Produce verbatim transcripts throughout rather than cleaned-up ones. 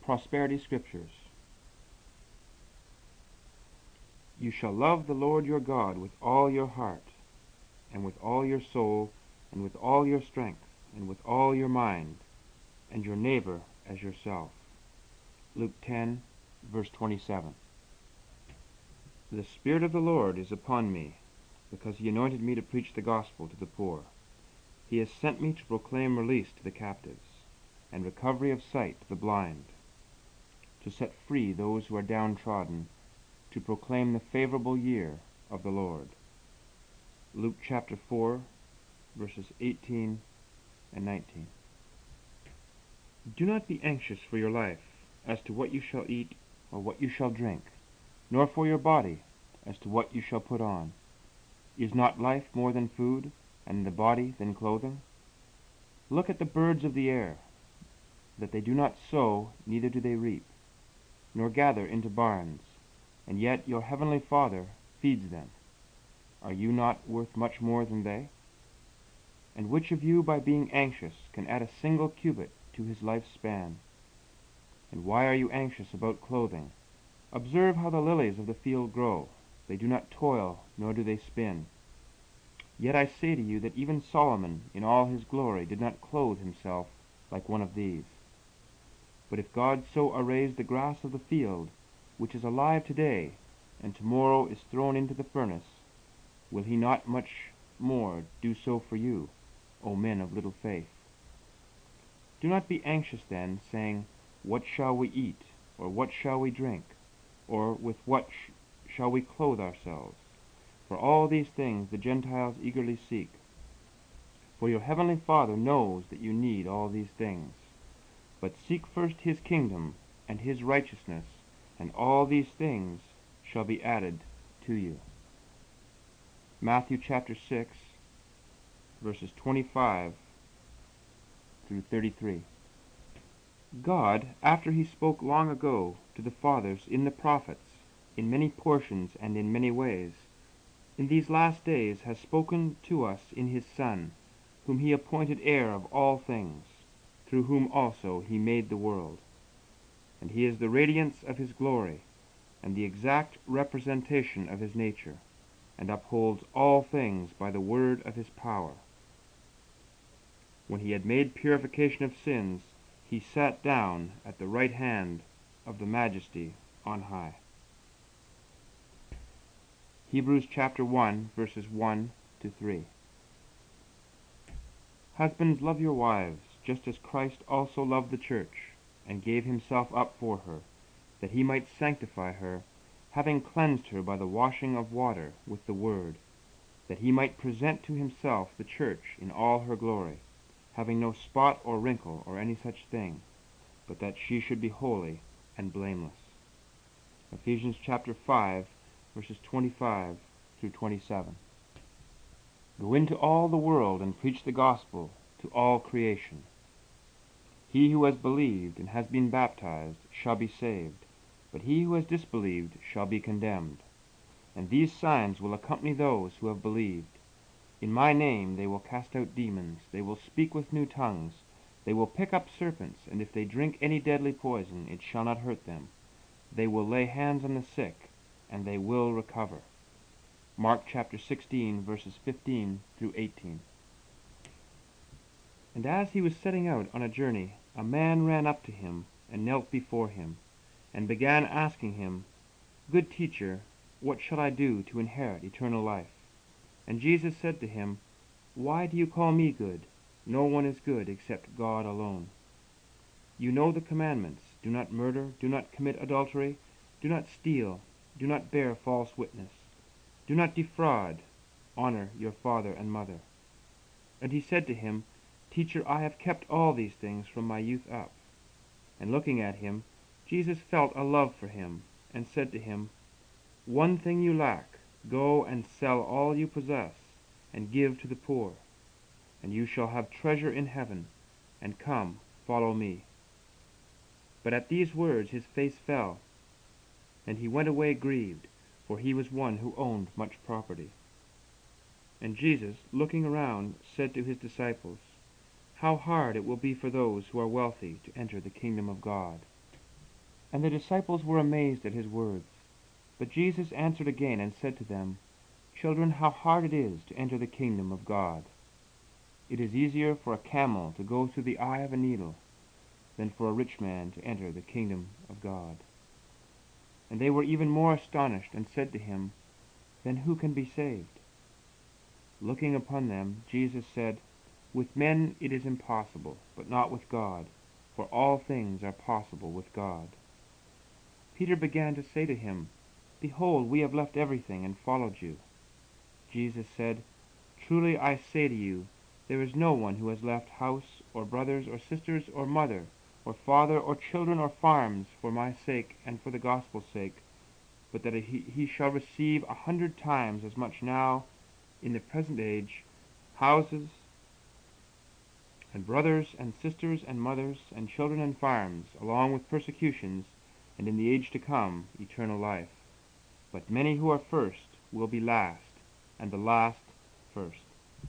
Prosperity Scriptures. You shall love the Lord your God with all your heart, and with all your soul, and with all your strength, and with all your mind, and your neighbor as yourself. Luke ten, verse twenty-seven. The Spirit of the Lord is upon me, because he anointed me to preach the gospel to the poor. He has sent me to proclaim release to the captives, and recovery of sight to the blind, to set free those who are downtrodden, to proclaim the favorable year of the Lord. Luke chapter four, verses eighteen and nineteen. Do not be anxious for your life, as to what you shall eat or what you shall drink, nor for your body, as to what you shall put on. Is not life more than food, and the body than clothing? Look at the birds of the air, that they do not sow, neither do they reap, nor gather into barns, and yet your heavenly Father feeds them. Are you not worth much more than they? And which of you, by being anxious, can add a single cubit to his life's span? And why are you anxious about clothing? Observe how the lilies of the field grow. They do not toil, nor do they spin. Yet I say to you that even Solomon in all his glory did not clothe himself like one of these. But if God so arrays the grass of the field, which is alive today, and tomorrow is thrown into the furnace, will he not much more do so for you, O men of little faith? Do not be anxious then, saying, What shall we eat? Or what shall we drink? Or with what sh shall we clothe ourselves? For all these things the Gentiles eagerly seek. For your heavenly Father knows that you need all these things. But seek first his kingdom and his righteousness, and all these things shall be added to you. Matthew chapter six, verses twenty-five through thirty-three. God, after he spoke long ago to the fathers in the prophets, in many portions and in many ways, in these last days has spoken to us in his Son, whom he appointed heir of all things, through whom also he made the world. And he is the radiance of his glory, and the exact representation of his nature, and upholds all things by the word of his power. When he had made purification of sins, he sat down at the right hand of the Majesty on high. Hebrews chapter one, verses one to three. Husbands, love your wives, just as Christ also loved the church, and gave himself up for her, that he might sanctify her, having cleansed her by the washing of water with the word, that he might present to himself the church in all her glory, having no spot or wrinkle or any such thing, but that she should be holy and blameless. Ephesians chapter five, verses twenty-five through twenty-seven. Go into all the world and preach the gospel to all creation. He who has believed and has been baptized shall be saved, but he who has disbelieved shall be condemned. And these signs will accompany those who have believed. In my name they will cast out demons, they will speak with new tongues, they will pick up serpents, and if they drink any deadly poison, it shall not hurt them. They will lay hands on the sick, and they will recover. Mark chapter sixteen, verses fifteen through eighteen. And as he was setting out on a journey, a man ran up to him, and knelt before him, and began asking him, Good teacher, what shall I do to inherit eternal life? And Jesus said to him, Why do you call me good? No one is good except God alone. You know the commandments: do not murder, do not commit adultery, do not steal, do not bear false witness, do not defraud, honor your father and mother. And he said to him, Teacher, I have kept all these things from my youth up. And looking at him, Jesus felt a love for him, and said to him, One thing you lack. Go and sell all you possess, and give to the poor, and you shall have treasure in heaven, and come, follow me. But at these words his face fell, and he went away grieved, for he was one who owned much property. And Jesus, looking around, said to his disciples, How hard it will be for those who are wealthy to enter the kingdom of God. And the disciples were amazed at his words. But Jesus answered again and said to them, Children, how hard it is to enter the kingdom of God! It is easier for a camel to go through the eye of a needle than for a rich man to enter the kingdom of God. And they were even more astonished, and said to him, Then who can be saved? Looking upon them, Jesus said, With men it is impossible, but not with God, for all things are possible with God. Peter began to say to him, Behold, we have left everything and followed you. Jesus said, Truly I say to you, there is no one who has left house, or brothers, or sisters, or mother, or father, or children, or farms, for my sake and for the gospel's sake, but that he, he shall receive a hundred times as much now, in the present age, houses, and brothers, and sisters, and mothers, and children, and farms, along with persecutions, and in the age to come, eternal life. But many who are first will be last, and the last first.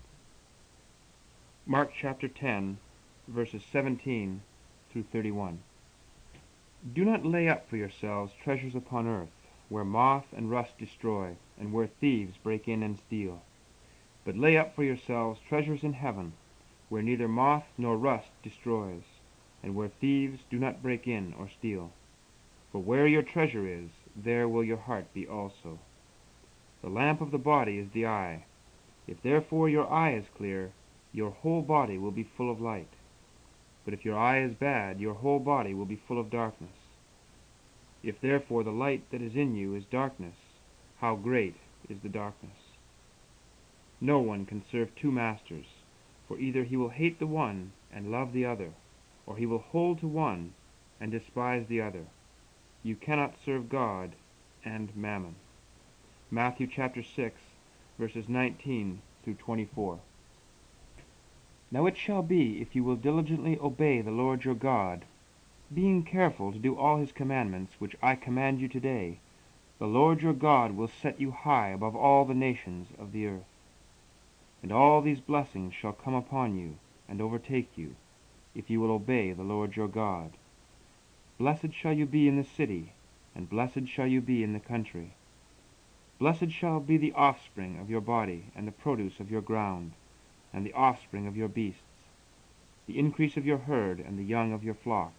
Mark chapter ten, verses seventeen through thirty-one. Do not lay up for yourselves treasures upon earth, where moth and rust destroy, and where thieves break in and steal. But lay up for yourselves treasures in heaven, where neither moth nor rust destroys, and where thieves do not break in or steal. For where your treasure is, there will your heart be also. The lamp of the body is the eye. If therefore your eye is clear, your whole body will be full of light. But if your eye is bad, your whole body will be full of darkness. If therefore the light that is in you is darkness, how great is the darkness! No one can serve two masters, for either he will hate the one and love the other, or he will hold to one and despise the other. You cannot serve God and mammon. Matthew chapter six, verses nineteen through twenty-four. Now it shall be, if you will diligently obey the Lord your God, being careful to do all his commandments which I command you today, the Lord your God will set you high above all the nations of the earth. And all these blessings shall come upon you and overtake you, if you will obey the Lord your God. Blessed shall you be in the city, and blessed shall you be in the country. Blessed shall be the offspring of your body, and the produce of your ground, and the offspring of your beasts, the increase of your herd, and the young of your flock.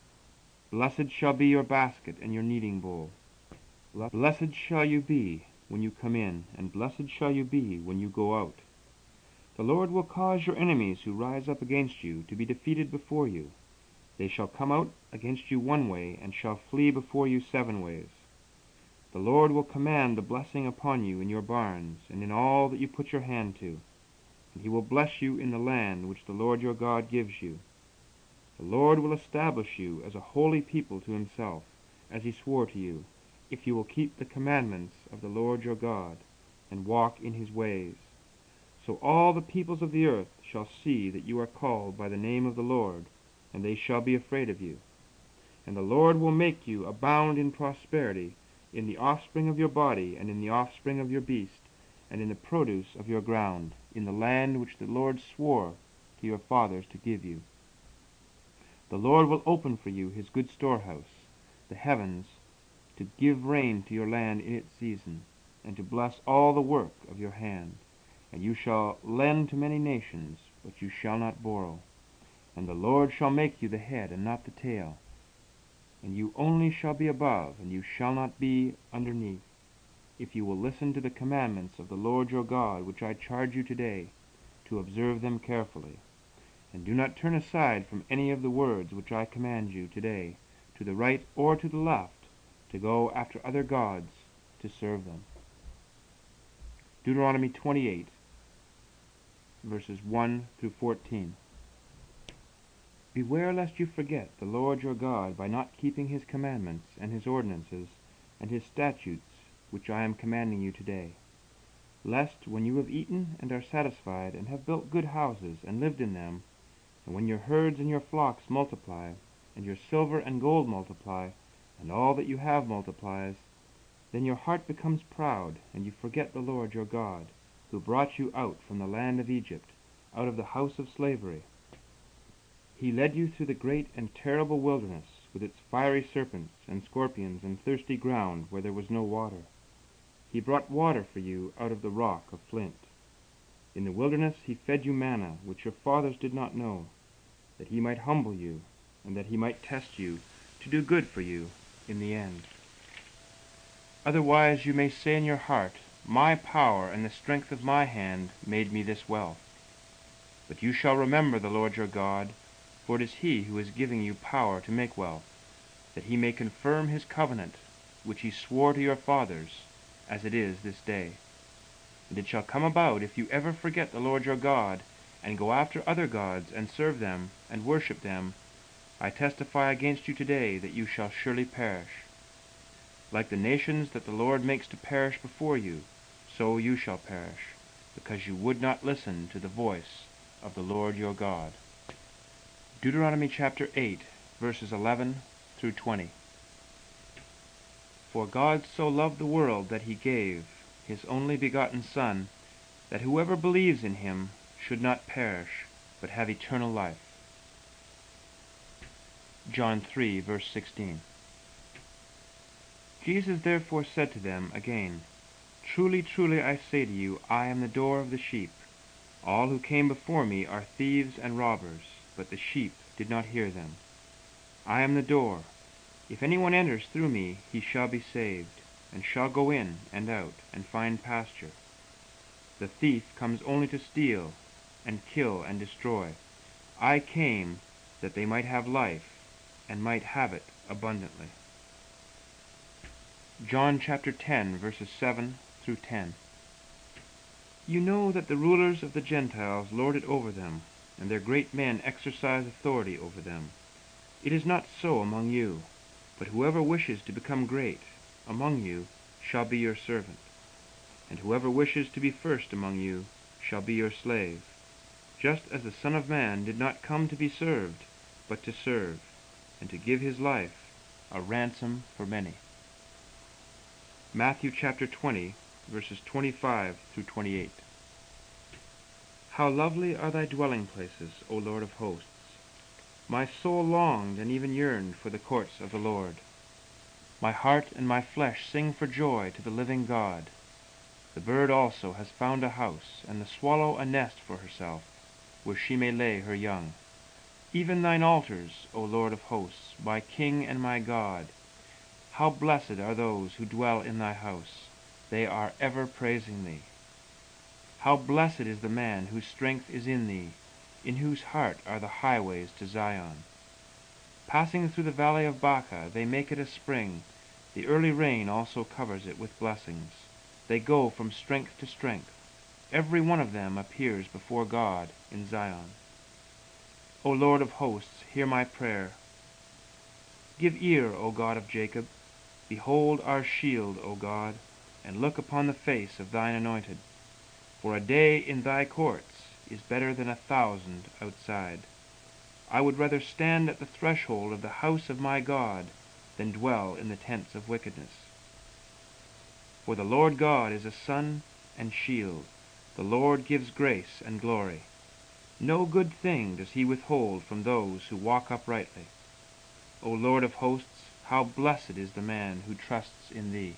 Blessed shall be your basket and your kneading bowl. Blessed shall you be when you come in, and blessed shall you be when you go out. The Lord will cause your enemies who rise up against you to be defeated before you. They shall come out against you one way, and shall flee before you seven ways. The Lord will command the blessing upon you in your barns, and in all that you put your hand to. And he will bless you in the land which the Lord your God gives you. The Lord will establish you as a holy people to himself, as he swore to you, if you will keep the commandments of the Lord your God, and walk in his ways. So all the peoples of the earth shall see that you are called by the name of the Lord, and they shall be afraid of you. And the Lord will make you abound in prosperity, in the offspring of your body, and in the offspring of your beast, and in the produce of your ground, in the land which the Lord swore to your fathers to give you. The Lord will open for you his good storehouse, the heavens, to give rain to your land in its season, and to bless all the work of your hand. And you shall lend to many nations, but you shall not borrow. And the Lord shall make you the head and not the tail. And you only shall be above, and you shall not be underneath, if you will listen to the commandments of the Lord your God, which I charge you today, to observe them carefully. And do not turn aside from any of the words which I command you today, to the right or to the left, to go after other gods, to serve them. Deuteronomy twenty-eight, verses one through fourteen. Beware lest you forget the Lord your God by not keeping his commandments and his ordinances and his statutes which I am commanding you today, lest when you have eaten and are satisfied, and have built good houses and lived in them, and when your herds and your flocks multiply, and your silver and gold multiply, and all that you have multiplies, then your heart becomes proud, and you forget the Lord your God, who brought you out from the land of Egypt, out of the house of slavery. He led you through the great and terrible wilderness, with its fiery serpents and scorpions and thirsty ground where there was no water. He brought water for you out of the rock of flint. In the wilderness he fed you manna, which your fathers did not know, that he might humble you, and that he might test you, to do good for you in the end. Otherwise you may say in your heart, My power and the strength of my hand made me this wealth. But you shall remember the Lord your God, for it is he who is giving you power to make wealth, that he may confirm his covenant, which he swore to your fathers, as it is this day. And it shall come about, if you ever forget the Lord your God, and go after other gods, and serve them, and worship them, I testify against you today that you shall surely perish. Like the nations that the Lord makes to perish before you, so you shall perish, because you would not listen to the voice of the Lord your God. Deuteronomy chapter eight, verses eleven through twenty. For God so loved the world that he gave his only begotten Son, that whoever believes in him should not perish, but have eternal life. John three, verse sixteen. Jesus therefore said to them again, Truly, truly, I say to you, I am the door of the sheep. All who came before me are thieves and robbers, but the sheep did not hear them. I am the door. If anyone enters through me, he shall be saved, and shall go in and out, and find pasture. The thief comes only to steal, and kill, and destroy. I came that they might have life, and might have it abundantly. John chapter ten, verses seven through ten. You know that the rulers of the Gentiles lord it over them, and their great men exercise authority over them. It is not so among you, but whoever wishes to become great among you shall be your servant, and whoever wishes to be first among you shall be your slave, just as the Son of Man did not come to be served, but to serve, and to give his life a ransom for many. Matthew chapter twenty, verses twenty-five through twenty-eight. How lovely are thy dwelling places, O Lord of hosts! My soul longed and even yearned for the courts of the Lord. My heart and my flesh sing for joy to the living God. The bird also has found a house, and the swallow a nest for herself, where she may lay her young. Even thine altars, O Lord of hosts, my King and my God. How blessed are those who dwell in thy house! They are ever praising thee. How blessed is the man whose strength is in thee, in whose heart are the highways to Zion. Passing through the valley of Baca, they make it a spring. The early rain also covers it with blessings. They go from strength to strength. Every one of them appears before God in Zion. O Lord of hosts, hear my prayer. Give ear, O God of Jacob. Behold our shield, O God, and look upon the face of thine anointed. For a day in thy courts is better than a thousand outside. I would rather stand at the threshold of the house of my God than dwell in the tents of wickedness. For the Lord God is a sun and shield. The Lord gives grace and glory. No good thing does he withhold from those who walk uprightly. O Lord of hosts, how blessed is the man who trusts in thee.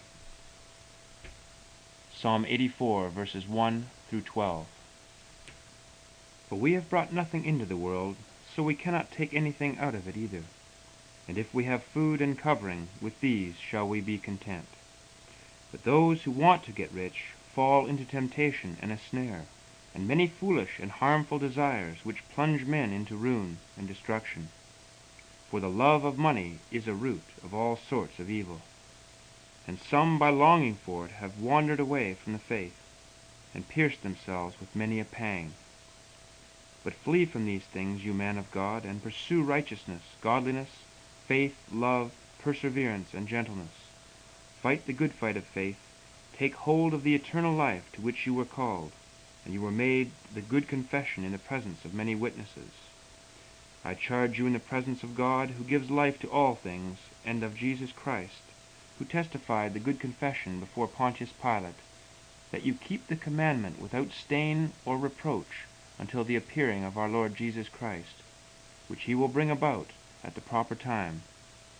Psalm eighty-four, verses one through twelve. For we have brought nothing into the world, so we cannot take anything out of it either. And if we have food and covering, with these shall we be content. But those who want to get rich fall into temptation and a snare, and many foolish and harmful desires, which plunge men into ruin and destruction. For the love of money is a root of all sorts of evil. And some by longing for it have wandered away from the faith, and pierced themselves with many a pang. But flee from these things, you man of God, and pursue righteousness, godliness, faith, love, perseverance, and gentleness. Fight the good fight of faith. Take hold of the eternal life to which you were called, and you were made the good confession in the presence of many witnesses. I charge you in the presence of God, who gives life to all things, and of Jesus Christ, who testified the good confession before Pontius Pilate, that you keep the commandment without stain or reproach until the appearing of our Lord Jesus Christ, which he will bring about at the proper time.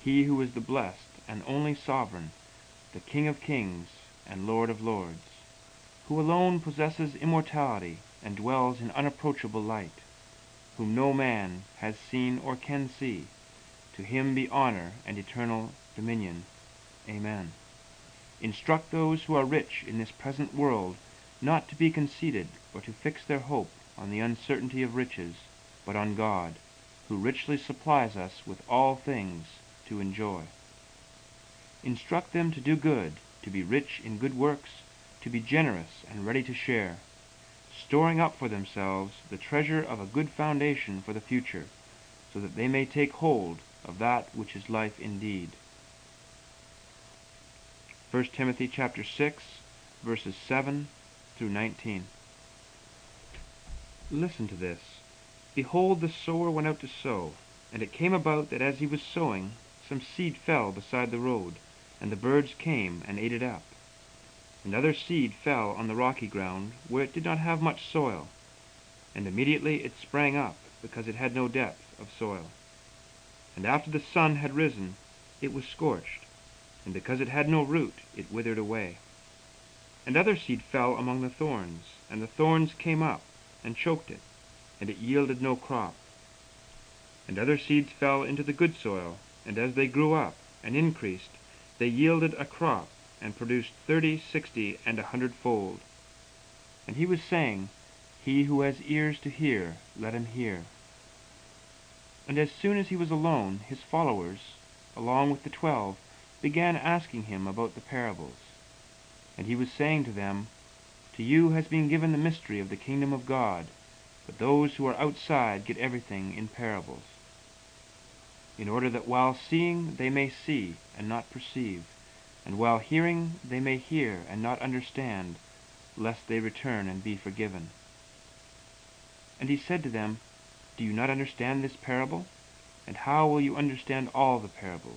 he who is the blessed and only sovereign, the King of kings and Lord of lords, who alone possesses immortality and dwells in unapproachable light, whom no man has seen or can see. To him be honor and eternal dominion. Amen. Instruct those who are rich in this present world not to be conceited, or to fix their hope on the uncertainty of riches, but on God, who richly supplies us with all things to enjoy. Instruct them to do good, to be rich in good works, to be generous and ready to share, storing up for themselves the treasure of a good foundation for the future, so that they may take hold of that which is life indeed. First Timothy chapter six, verses seven through nineteen. Listen to this. Behold, the sower went out to sow, and it came about that as he was sowing, some seed fell beside the road, and the birds came and ate it up. And other seed fell on the rocky ground, where it did not have much soil, and immediately it sprang up, because it had no depth of soil. And after the sun had risen, it was scorched, and because it had no root, it withered away. And other seed fell among the thorns, and the thorns came up and choked it, and it yielded no crop. And other seeds fell into the good soil, and as they grew up and increased, they yielded a crop, and produced thirty, sixty, and a hundredfold. And he was saying, He who has ears to hear, let him hear. And as soon as he was alone, his followers, along with the twelve, began asking him about the parables. And he was saying to them, To you has been given the mystery of the kingdom of God, but those who are outside get everything in parables, in order that while seeing they may see and not perceive, and while hearing they may hear and not understand, lest they return and be forgiven. And he said to them, Do you not understand this parable? And how will you understand all the parables?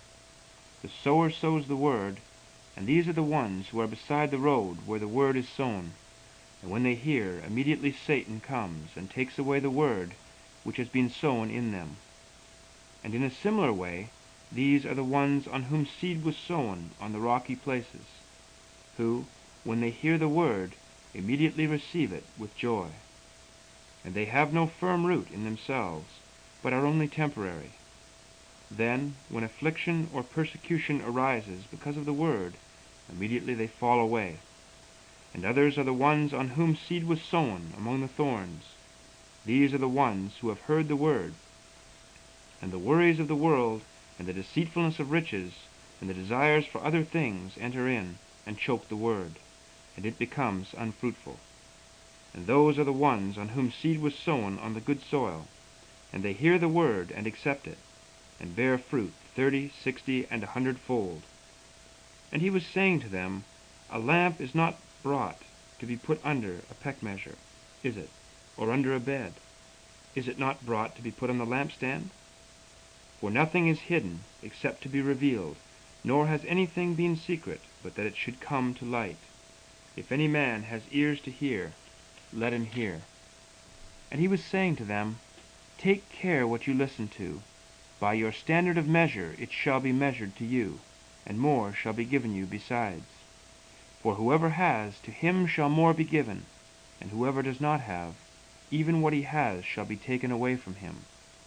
The sower sows the word, and these are the ones who are beside the road where the word is sown. And when they hear, immediately Satan comes and takes away the word which has been sown in them. And in a similar way, these are the ones on whom seed was sown on the rocky places, who, when they hear the word, immediately receive it with joy. And they have no firm root in themselves, but are only temporary. Then, when affliction or persecution arises because of the word, immediately they fall away. And others are the ones on whom seed was sown among the thorns. These are the ones who have heard the word, and the worries of the world, and the deceitfulness of riches, and the desires for other things enter in, and choke the word, and it becomes unfruitful. And those are the ones on whom seed was sown on the good soil, and they hear the word and accept it, and bear fruit thirty, sixty, and a hundredfold. And he was saying to them, A lamp is not brought to be put under a peck measure, is it? Or under a bed? Is it not brought to be put on the lampstand? For nothing is hidden except to be revealed, nor has anything been secret but that it should come to light. If any man has ears to hear, let him hear. And he was saying to them, Take care what you listen to. By your standard of measure it shall be measured to you, and more shall be given you besides. For whoever has, to him shall more be given, and whoever does not have, even what he has shall be taken away from him.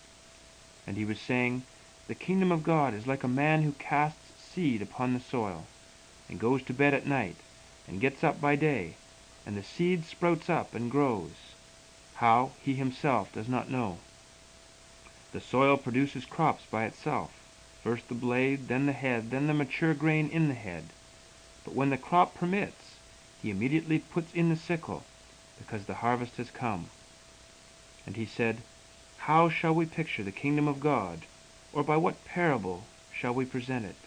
And he was saying, The kingdom of God is like a man who casts seed upon the soil, and goes to bed at night, and gets up by day, and the seed sprouts up and grows. How, he himself does not know. The soil produces crops by itself, first the blade, then the head, then the mature grain in the head. But when the crop permits, he immediately puts in the sickle, because the harvest has come. And he said, How shall we picture the kingdom of God, or by what parable shall we present it?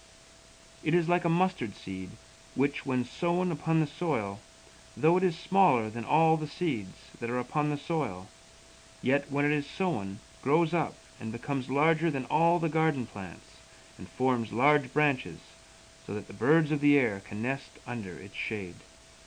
It is like a mustard seed, which, when sown upon the soil, though it is smaller than all the seeds that are upon the soil, yet when it is sown, grows up and becomes larger than all the garden plants, and forms large branches, so that the birds of the air can nest under its shade.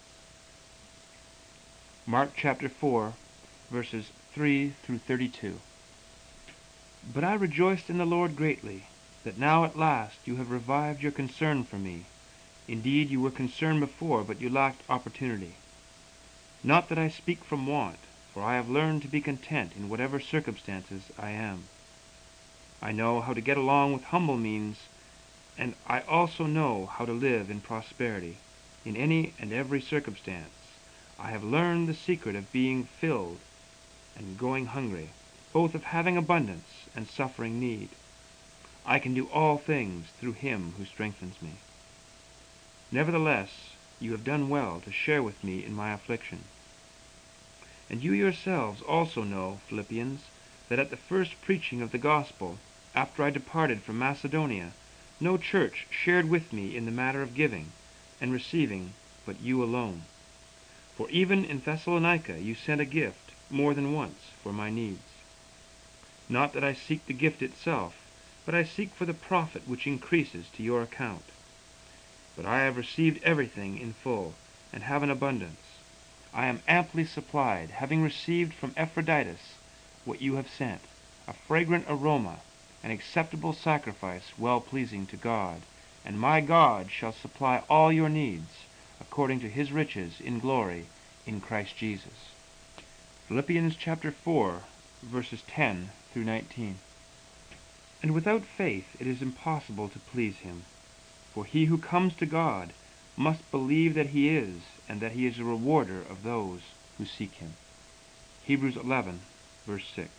Mark chapter four, verses three through thirty-two. But I rejoiced in the Lord greatly, that now at last you have revived your concern for me. Indeed, you were concerned before, but you lacked opportunity. Not that I speak from want, for I have learned to be content in whatever circumstances I am. I know how to get along with humble means, and I also know how to live in prosperity, in any and every circumstance. I have learned the secret of being filled and going hungry, both of having abundance and suffering need. I can do all things through him who strengthens me. Nevertheless, you have done well to share with me in my affliction. And you yourselves also know, Philippians, that at the first preaching of the gospel, after I departed from Macedonia, no church shared with me in the matter of giving and receiving but you alone. For even in Thessalonica you sent a gift more than once for my needs. Not that I seek the gift itself, but I seek for the profit which increases to your account. But I have received everything in full, and have an abundance. I am amply supplied, having received from Epaphroditus what you have sent, a fragrant aroma, an acceptable sacrifice, well-pleasing to God. And my God shall supply all your needs, according to his riches in glory, in Christ Jesus. Philippians chapter four, verses ten through nineteen. And without faith it is impossible to please him. For he who comes to God must believe that he is, and that he is a rewarder of those who seek him. Hebrews eleven, verse six.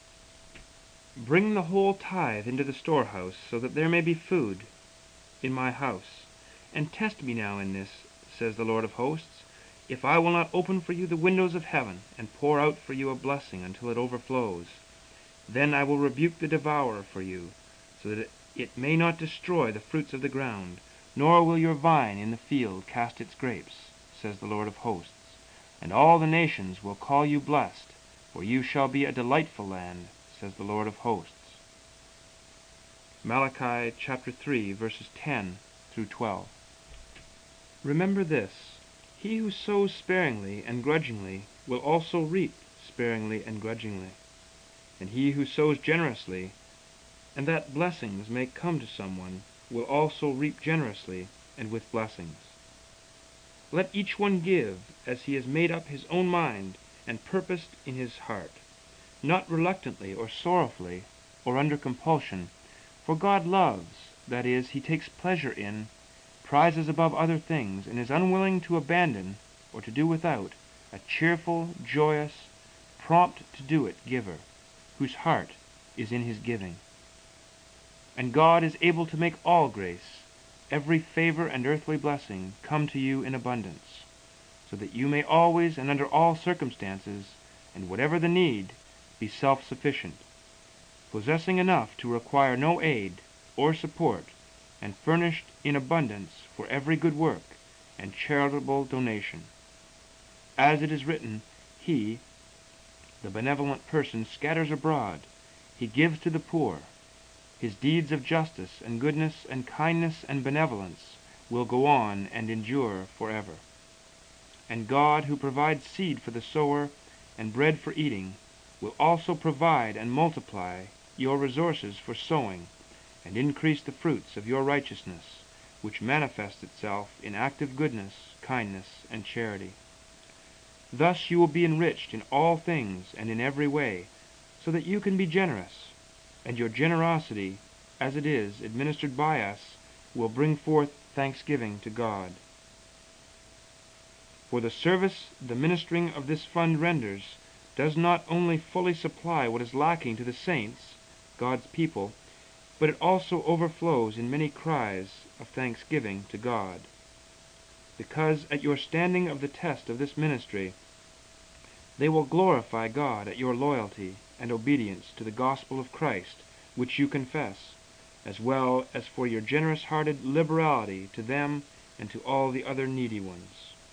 Bring the whole tithe into the storehouse, so that there may be food in my house. And test me now in this, says the Lord of hosts, if I will not open for you the windows of heaven, and pour out for you a blessing until it overflows. Then I will rebuke the devourer for you, so that it may not destroy the fruits of the ground, nor will your vine in the field cast its grapes, says the Lord of hosts. And all the nations will call you blessed, for you shall be a delightful land, says the Lord of hosts. Malachi chapter three, verses ten through twelve. Remember this, he who sows sparingly and grudgingly will also reap sparingly and grudgingly. And he who sows generously, and that blessings may come to someone, will also reap generously and with blessings. Let each one give as he has made up his own mind and purposed in his heart, not reluctantly or sorrowfully or under compulsion, for God loves, that is, he takes pleasure in, prizes above other things, and is unwilling to abandon or to do without a cheerful, joyous, prompt to do it giver, whose heart is in his giving. And God is able to make all grace, every favor and earthly blessing, come to you in abundance, so that you may always and under all circumstances, and whatever the need, be self-sufficient, possessing enough to require no aid or support, and furnished in abundance for every good work and charitable donation. As it is written, he, the benevolent person, scatters abroad, he gives to the poor. His deeds of justice and goodness and kindness and benevolence will go on and endure forever. And God, who provides seed for the sower and bread for eating, will also provide and multiply your resources for sowing, and increase the fruits of your righteousness, which manifests itself in active goodness, kindness, and charity. Thus you will be enriched in all things and in every way, so that you can be generous, and your generosity, as it is administered by us, will bring forth thanksgiving to God. For the service the ministering of this fund renders does not only fully supply what is lacking to the saints, God's people, but it also overflows in many cries of thanksgiving to God. Because at your standing of the test of this ministry, they will glorify God at your loyalty and obedience to the gospel of Christ, which you confess, as well as for your generous-hearted liberality to them and to all the other needy ones.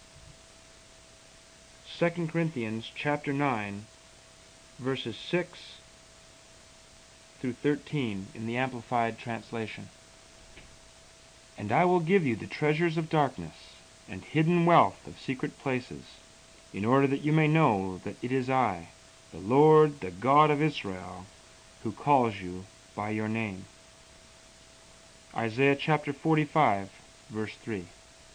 Second Corinthians chapter nine, verses six through thirteen in the Amplified Translation. And I will give you the treasures of darkness and hidden wealth of secret places, in order that you may know that it is I, the Lord, the God of Israel, who calls you by your name. Isaiah chapter forty-five, verse three.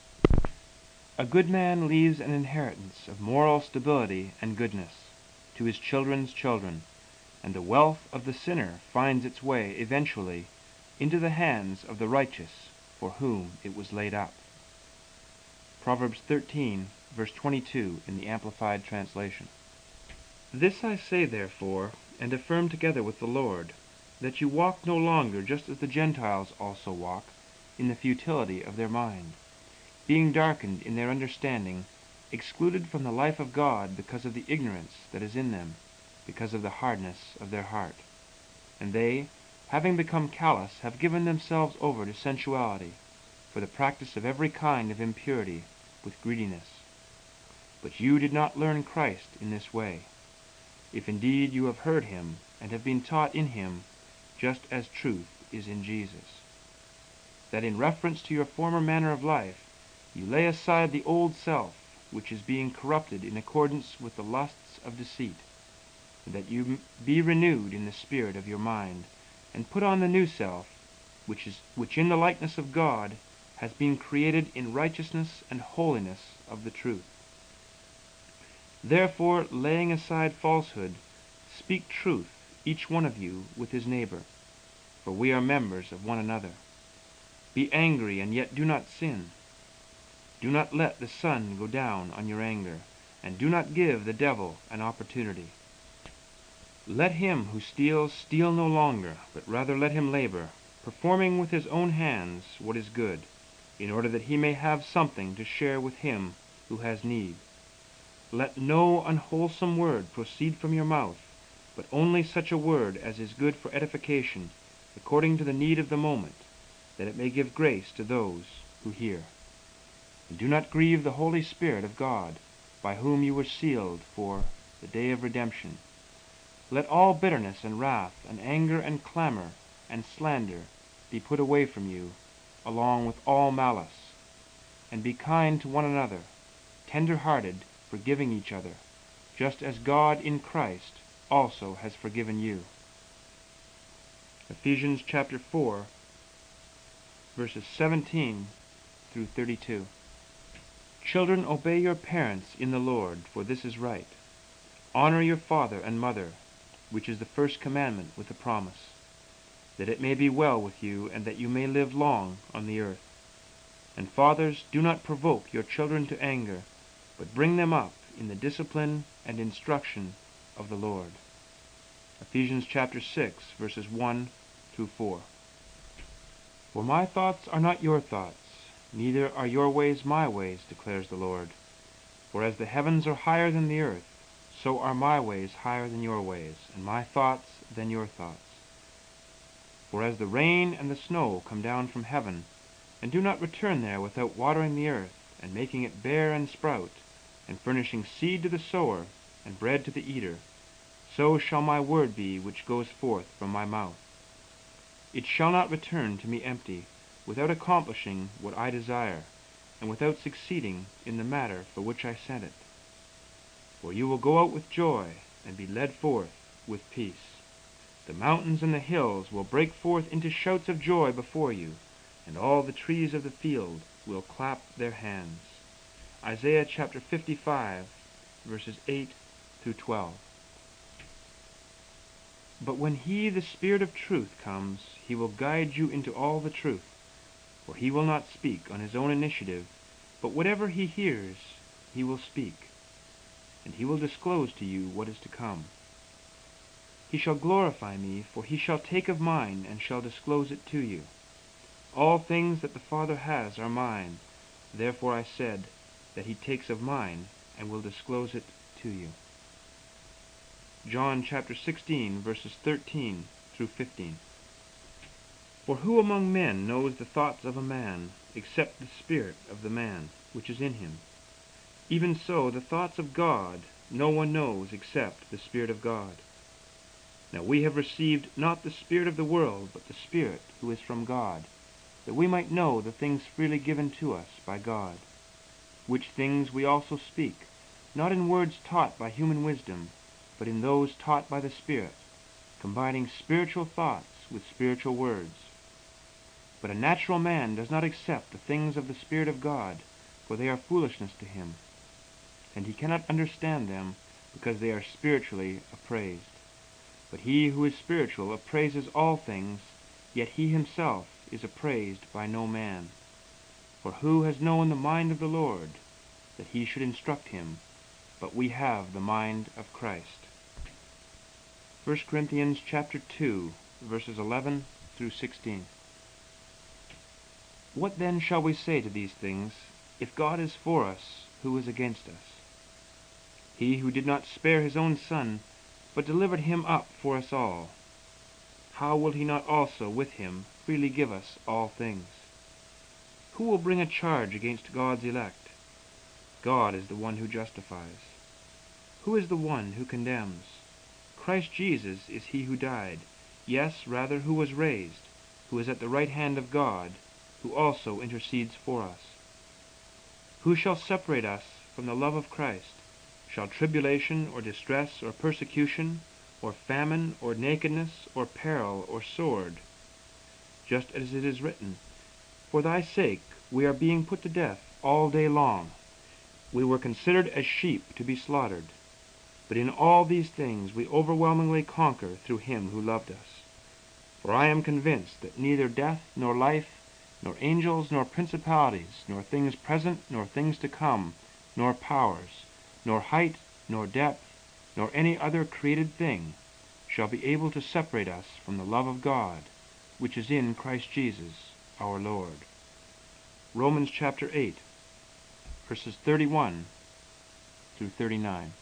A good man leaves an inheritance of moral stability and goodness to his children's children, and the wealth of the sinner finds its way eventually into the hands of the righteous for whom it was laid up. Proverbs thirteen, verse twenty-two in the Amplified Translation. This I say therefore, and affirm together with the Lord, that you walk no longer just as the Gentiles also walk, in the futility of their mind, being darkened in their understanding, excluded from the life of God because of the ignorance that is in them, because of the hardness of their heart. And they, having become callous, have given themselves over to sensuality, for the practice of every kind of impurity, with greediness. But you did not learn Christ in this way, if indeed you have heard him, and have been taught in him, just as truth is in Jesus, that in reference to your former manner of life, you lay aside the old self, which is being corrupted in accordance with the lusts of deceit, and that you be renewed in the spirit of your mind, and put on the new self, which is which in the likeness of God has been created in righteousness and holiness of the truth. Therefore, laying aside falsehood, speak truth, each one of you, with his neighbor, for we are members of one another. Be angry, and yet do not sin. Do not let the sun go down on your anger, and do not give the devil an opportunity. Let him who steals steal no longer, but rather let him labor, performing with his own hands what is good, in order that he may have something to share with him who has need. Let no unwholesome word proceed from your mouth, but only such a word as is good for edification, according to the need of the moment, that it may give grace to those who hear. And do not grieve the Holy Spirit of God, by whom you were sealed for the day of redemption. Let all bitterness and wrath and anger and clamor and slander be put away from you, along with all malice. And be kind to one another, tender-hearted, forgiving each other, just as God in Christ also has forgiven you. Ephesians chapter four, verses seventeen through thirty-two. Children, obey your parents in the Lord, for this is right. Honor your father and mother, which is the first commandment with a promise, that it may be well with you, and that you may live long on the earth. And fathers, do not provoke your children to anger, but bring them up in the discipline and instruction of the Lord. Ephesians chapter six, verses one through four. For my thoughts are not your thoughts, neither are your ways my ways, declares the Lord. For as the heavens are higher than the earth, so are my ways higher than your ways, and my thoughts than your thoughts. For as the rain and the snow come down from heaven, and do not return there without watering the earth, and making it bear and sprout, and furnishing seed to the sower, and bread to the eater, so shall my word be which goes forth from my mouth. It shall not return to me empty, without accomplishing what I desire, and without succeeding in the matter for which I sent it. For you will go out with joy, and be led forth with peace. The mountains and the hills will break forth into shouts of joy before you, and all the trees of the field will clap their hands. Isaiah chapter fifty-five, verses eight through twelve. But when he, the Spirit of truth, comes, he will guide you into all the truth, for he will not speak on his own initiative, but whatever he hears, he will speak, and he will disclose to you what is to come. He shall glorify me, for he shall take of mine, and shall disclose it to you. All things that the Father has are mine. Therefore I said that he takes of mine, and will disclose it to you. John chapter sixteen, verses thirteen through fifteen. For who among men knows the thoughts of a man, except the spirit of the man which is in him? Even so, the thoughts of God no one knows except the Spirit of God. Now we have received not the spirit of the world, but the Spirit who is from God, that we might know the things freely given to us by God. Which things we also speak, not in words taught by human wisdom, but in those taught by the Spirit, combining spiritual thoughts with spiritual words. But a natural man does not accept the things of the Spirit of God, for they are foolishness to him, and he cannot understand them, because they are spiritually appraised. But he who is spiritual appraises all things, yet he himself is appraised by no man. For who has known the mind of the Lord, that he should instruct him? But we have the mind of Christ. First Corinthians chapter two, verses eleven through sixteen. What then shall we say to these things? If God is for us, who is against us? He who did not spare his own Son, but delivered him up for us all, how will he not also with him freely give us all things? Who will bring a charge against God's elect? God is the one who justifies. Who is the one who condemns? Christ Jesus is he who died, yes, rather, who was raised, who is at the right hand of God, who also intercedes for us. Who shall separate us from the love of Christ? Shall tribulation, or distress, or persecution, or famine, or nakedness, or peril, or sword? Just as it is written, For thy sake we are being put to death all day long. We were considered as sheep to be slaughtered. But in all these things we overwhelmingly conquer through him who loved us. For I am convinced that neither death, nor life, nor angels, nor principalities, nor things present, nor things to come, nor powers, nor height, nor depth, nor any other created thing shall be able to separate us from the love of God, which is in Christ Jesus our Lord. Romans chapter eight, verses thirty-one through thirty-nine.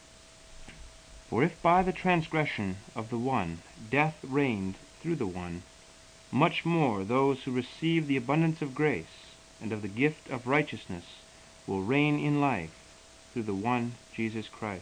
For if by the transgression of the one death reigned through the one, much more those who receive the abundance of grace and of the gift of righteousness will reign in life through the one Jesus Christ.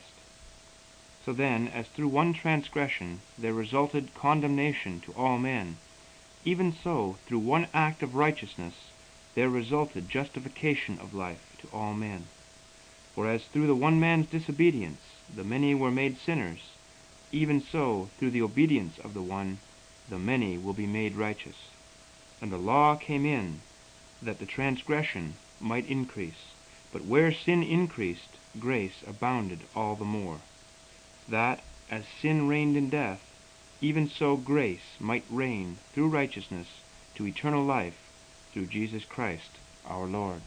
So then, as through one transgression there resulted condemnation to all men, even so through one act of righteousness there resulted justification of life to all men. For as through the one man's disobedience the many were made sinners, even so through the obedience of the one the many will be made righteous. And the law came in, that the transgression might increase. But where sin increased, grace abounded all the more, that, as sin reigned in death, even so grace might reign through righteousness to eternal life through Jesus Christ our Lord.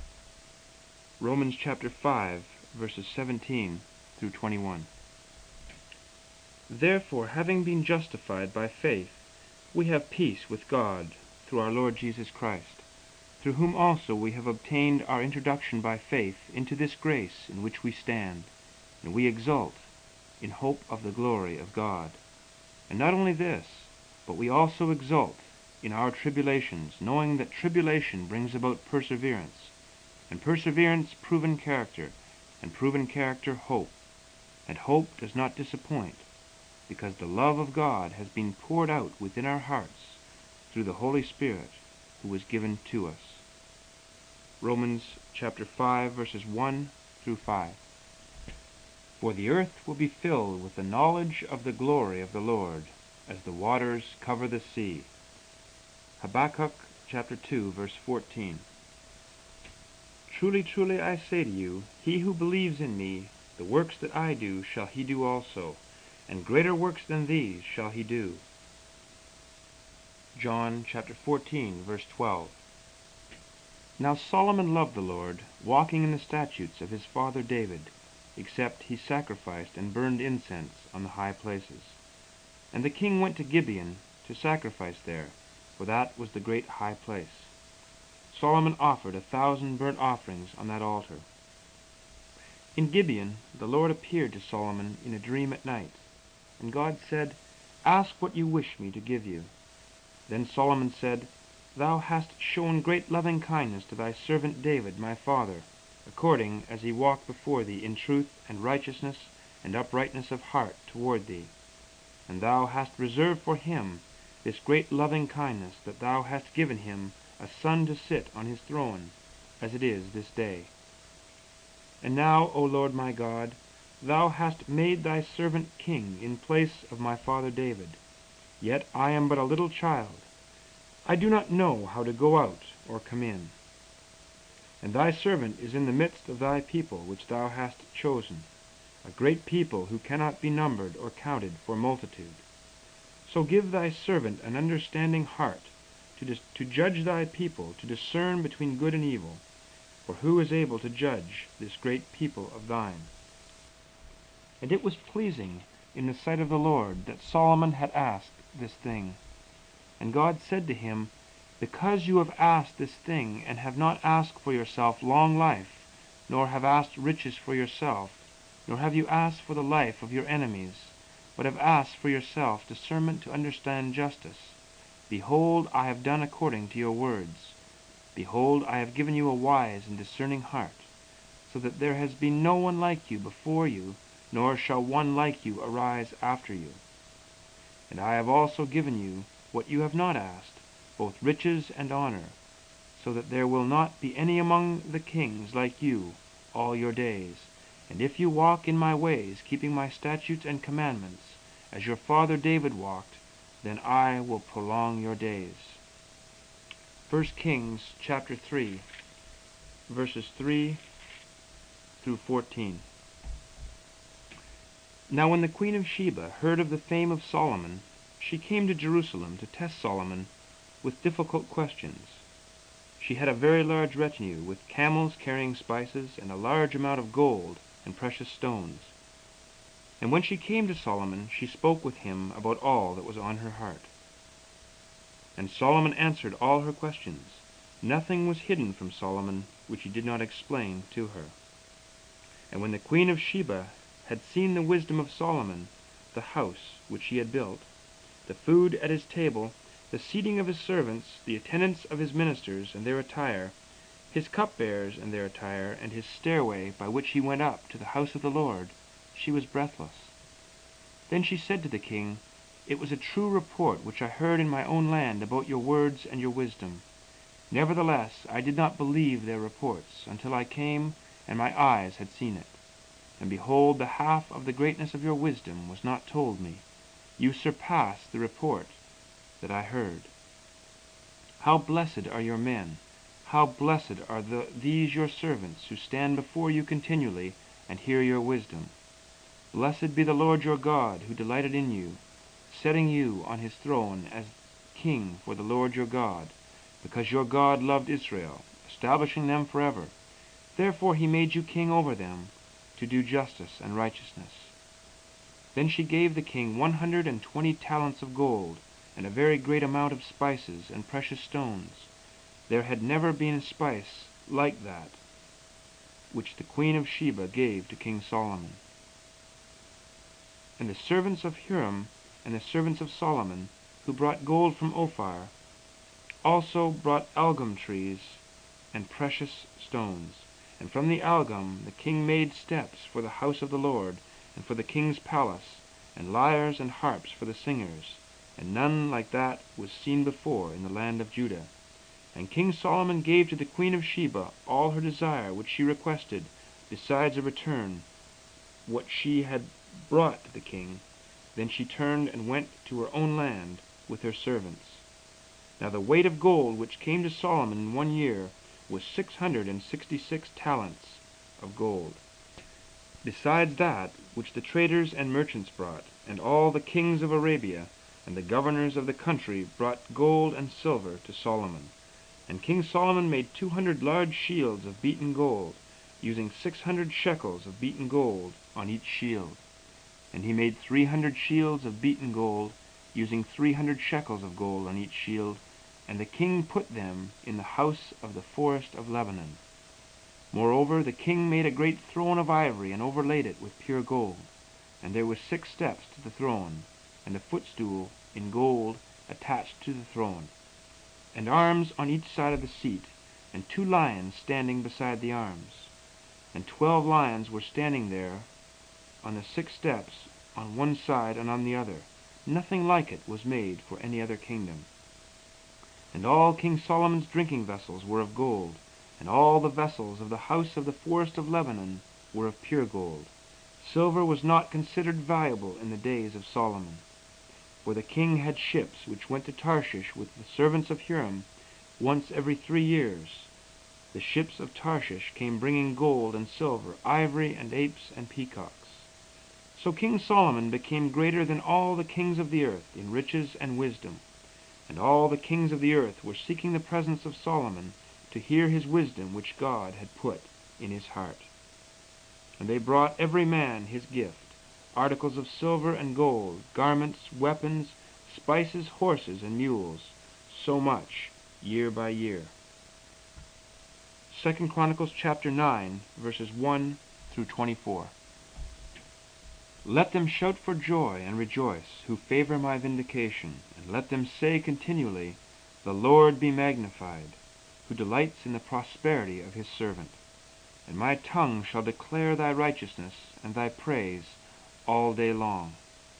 Romans chapter five, verses seventeen through twenty-one. Therefore, having been justified by faith, we have peace with God through our Lord Jesus Christ, through whom also we have obtained our introduction by faith into this grace in which we stand, and we exult in hope of the glory of God. And not only this, but we also exult in our tribulations, knowing that tribulation brings about perseverance, and perseverance proven character, and proven character hope. And hope does not disappoint, because the love of God has been poured out within our hearts through the Holy Spirit who was given to us. Romans chapter five, verses one through five. For the earth will be filled with the knowledge of the glory of the Lord, as the waters cover the sea. Habakkuk chapter two, verse fourteen. Truly, truly, I say to you, he who believes in me, the works that I do shall he do also, and greater works than these shall he do. John chapter fourteen, verse twelve. Now Solomon loved the Lord, walking in the statutes of his father David, except he sacrificed and burned incense on the high places. And the king went to Gibeon to sacrifice there, for that was the great high place. Solomon offered a thousand burnt offerings on that altar. In Gibeon the Lord appeared to Solomon in a dream at night, and God said, Ask what you wish me to give you. Then Solomon said, Thou hast shown great loving kindness to thy servant David my father, according as he walked before thee in truth and righteousness and uprightness of heart toward thee. And thou hast reserved for him this great loving kindness, that thou hast given him a son to sit on his throne, as it is this day. And now, O Lord my God, thou hast made thy servant king in place of my father David. Yet I am but a little child. I do not know how to go out or come in. And thy servant is in the midst of thy people which thou hast chosen, a great people who cannot be numbered or counted for multitude. So give thy servant an understanding heart, to, dis- to judge thy people, to discern between good and evil. For who is able to judge this great people of thine? And it was pleasing in the sight of the Lord that Solomon had asked this thing. And God said to him, Because you have asked this thing, and have not asked for yourself long life, nor have asked riches for yourself, nor have you asked for the life of your enemies, but have asked for yourself discernment to understand justice, behold, I have done according to your words. Behold, I have given you a wise and discerning heart, so that there has been no one like you before you, nor shall one like you arise after you. And I have also given you what you have not asked, both riches and honor, so that there will not be any among the kings like you all your days. And if you walk in my ways, keeping my statutes and commandments, as your father David walked, then I will prolong your days. First Kings chapter three, verses three through fourteen. Now when the queen of Sheba heard of the fame of Solomon, she came to Jerusalem to test Solomon with difficult questions. She had a very large retinue, with camels carrying spices, and a large amount of gold and precious stones. And when she came to Solomon, she spoke with him about all that was on her heart. And Solomon answered all her questions. Nothing was hidden from Solomon which he did not explain to her. And when the queen of Sheba had seen the wisdom of Solomon, the house which he had built, the food at his table, the seating of his servants, the attendance of his ministers and their attire, his cupbearers and their attire, and his stairway by which he went up to the house of the Lord, she was breathless. Then she said to the king, It was a true report which I heard in my own land about your words and your wisdom. Nevertheless, I did not believe their reports, until I came and my eyes had seen it. And behold, the half of the greatness of your wisdom was not told me. You surpass the report that I heard. How blessed are your men! How blessed are the, these your servants, who stand before you continually and hear your wisdom. Blessed be the Lord your God, who delighted in you, setting you on his throne as king for the Lord your God, because your God loved Israel, establishing them forever. Therefore he made you king over them, to do justice and righteousness. Then she gave the king one hundred and twenty talents of gold, and a very great amount of spices and precious stones. There had never been a spice like that which the queen of Sheba gave to King Solomon. And the servants of Hiram and the servants of Solomon, who brought gold from Ophir, also brought algum trees and precious stones. And from the algum the king made steps for the house of the Lord, and for the king's palace, and lyres and harps for the singers, and none like that was seen before in the land of Judah. And King Solomon gave to the queen of Sheba all her desire which she requested, besides a return what she had brought to the king. Then she turned and went to her own land with her servants. Now the weight of gold which came to Solomon in one year was six hundred and sixty-six talents of gold, besides that which the traders and merchants brought, and all the kings of Arabia and the governors of the country brought gold and silver to Solomon. And King Solomon made two hundred large shields of beaten gold, using six hundred shekels of beaten gold on each shield. And he made three hundred shields of beaten gold, using three hundred shekels of gold on each shield, and the king put them in the house of the forest of Lebanon. Moreover, the king made a great throne of ivory, and overlaid it with pure gold. And there were six steps to the throne, and a footstool in gold attached to the throne, and arms on each side of the seat, and two lions standing beside the arms. And twelve lions were standing there on the six steps, on one side and on the other. Nothing like it was made for any other kingdom. And all King Solomon's drinking vessels were of gold, and all the vessels of the house of the forest of Lebanon were of pure gold. Silver was not considered valuable in the days of Solomon. For the king had ships which went to Tarshish with the servants of Hiram once every three years. The ships of Tarshish came bringing gold and silver, ivory and apes and peacocks. So King Solomon became greater than all the kings of the earth in riches and wisdom. And all the kings of the earth were seeking the presence of Solomon to hear his wisdom which God had put in his heart. And they brought every man his gift, articles of silver and gold, garments, weapons, spices, horses, and mules, so much year by year. Second Chronicles chapter nine, verses one through twenty-four. Let them shout for joy and rejoice, who favor my vindication, and let them say continually, The Lord be magnified, who delights in the prosperity of his servant. And my tongue shall declare thy righteousness and thy praise all day long.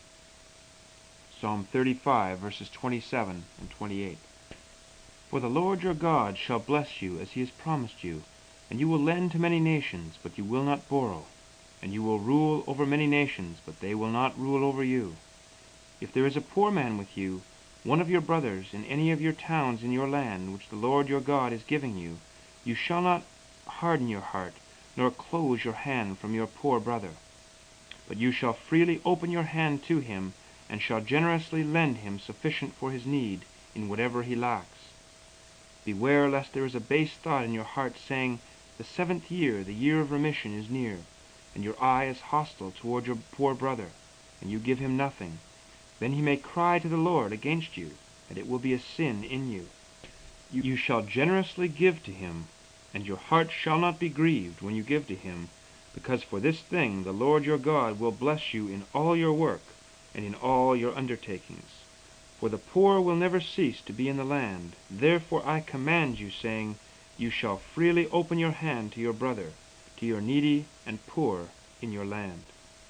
Psalm thirty-five, verses twenty-seven and twenty-eight. For the Lord your God shall bless you as he has promised you, and you will lend to many nations, but you will not borrow. And you will rule over many nations, but they will not rule over you. If there is a poor man with you, one of your brothers, in any of your towns in your land, which the Lord your God is giving you, you shall not harden your heart, nor close your hand from your poor brother. But you shall freely open your hand to him, and shall generously lend him sufficient for his need, in whatever he lacks. Beware lest there is a base thought in your heart, saying, The seventh year, the year of remission, is near, and your eye is hostile toward your poor brother, and you give him nothing. Then he may cry to the Lord against you, and it will be a sin in you. You shall generously give to him, and your heart shall not be grieved when you give to him, because for this thing the Lord your God will bless you in all your work and in all your undertakings. For the poor will never cease to be in the land. Therefore I command you, saying, You shall freely open your hand to your brother, to your needy and poor in your land.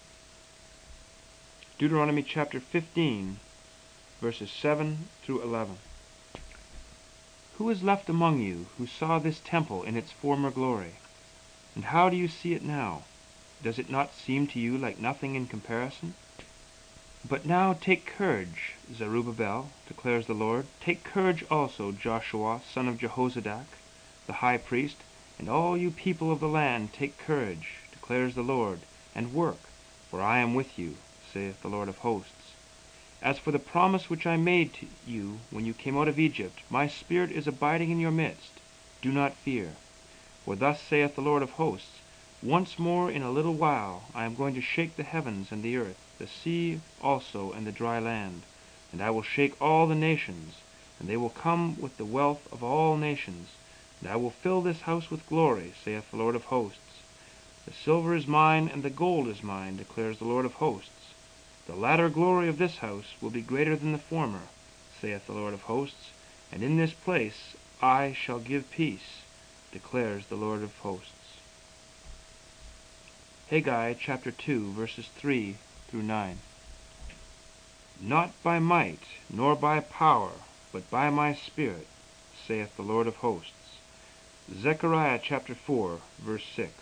Deuteronomy chapter fifteen, verses seven through eleven. Who is left among you who saw this temple in its former glory? And how do you see it now? Does it not seem to you like nothing in comparison? But now take courage, Zerubbabel, declares the Lord. Take courage also, Joshua, son of Jehozadak, the high priest, and all you people of the land, take courage, declares the Lord, and work, for I am with you, saith the Lord of hosts. As for the promise which I made to you when you came out of Egypt, my spirit is abiding in your midst. Do not fear. For thus saith the Lord of hosts, Once more in a little while I am going to shake the heavens and the earth, the sea also and the dry land, and I will shake all the nations, and they will come with the wealth of all nations, and I will fill this house with glory, saith the Lord of hosts. The silver is mine, and the gold is mine, declares the Lord of hosts. The latter glory of this house will be greater than the former, saith the Lord of hosts, and in this place I shall give peace, declares the Lord of hosts. Haggai chapter two, verses three through nine. Not by might, nor by power, but by my Spirit, saith the Lord of hosts. Zechariah chapter four, verse six.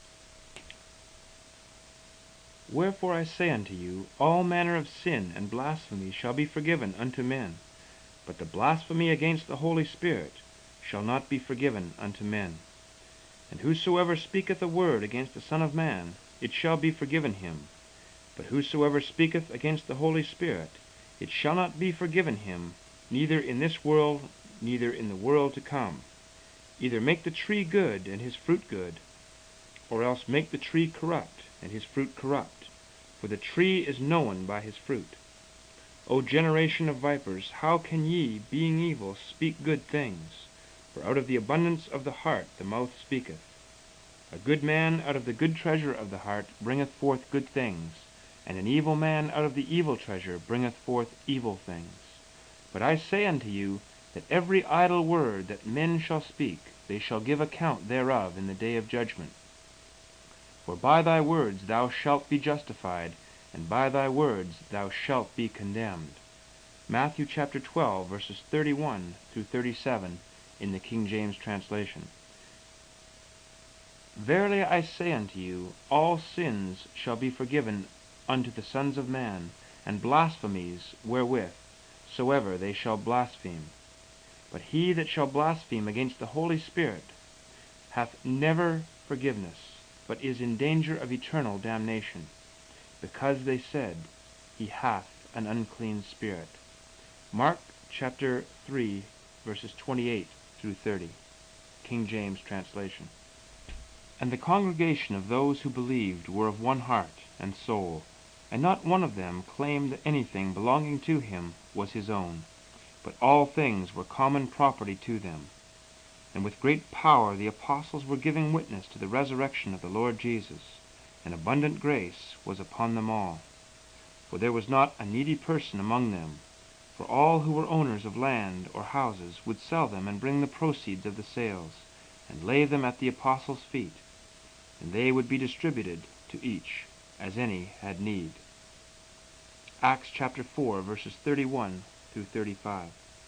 Wherefore I say unto you, all manner of sin and blasphemy shall be forgiven unto men, but the blasphemy against the Holy Spirit shall not be forgiven unto men. And whosoever speaketh a word against the Son of Man, it shall be forgiven him. But whosoever speaketh against the Holy Spirit, it shall not be forgiven him, neither in this world, neither in the world to come. Either make the tree good, and his fruit good, or else make the tree corrupt, and his fruit corrupt. For the tree is known by his fruit. O generation of vipers, how can ye, being evil, speak good things? For out of the abundance of the heart the mouth speaketh. A good man out of the good treasure of the heart bringeth forth good things, and an evil man out of the evil treasure bringeth forth evil things. But I say unto you, that every idle word that men shall speak, they shall give account thereof in the day of judgment. For by thy words thou shalt be justified, and by thy words thou shalt be condemned. Matthew chapter twelve, verses thirty-one through thirty-seven, in the King James translation. Verily I say unto you, all sins shall be forgiven unto the sons of man, and blasphemies wherewith soever they shall blaspheme. But he that shall blaspheme against the Holy Spirit hath never forgiveness, but is in danger of eternal damnation, because they said, He hath an unclean spirit. Mark chapter three, verses twenty-eight through thirty, King James translation. And the congregation of those who believed were of one heart and soul, and not one of them claimed that anything belonging to him was his own, but all things were common property to them. And with great power the apostles were giving witness to the resurrection of the Lord Jesus, and abundant grace was upon them all. For there was not a needy person among them, for all who were owners of land or houses would sell them and bring the proceeds of the sales, and lay them at the apostles' feet, and they would be distributed to each as any had need. Acts chapter four, verses thirty-one through thirty-five.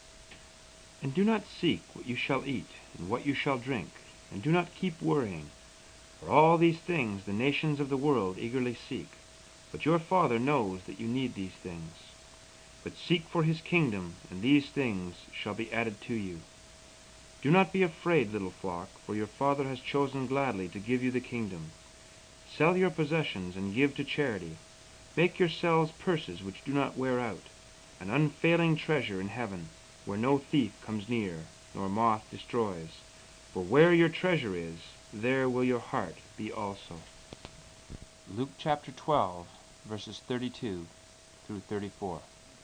And do not seek what you shall eat, and what you shall drink, and do not keep worrying. For all these things the nations of the world eagerly seek, but your Father knows that you need these things. But seek for his kingdom, and these things shall be added to you. Do not be afraid, little flock, for your Father has chosen gladly to give you the kingdom. Sell your possessions and give to charity. Make yourselves purses which do not wear out, an unfailing treasure in heaven, where no thief comes near, nor moth destroys. For where your treasure is, there will your heart be also. Luke chapter twelve, verses thirty-two through thirty-four.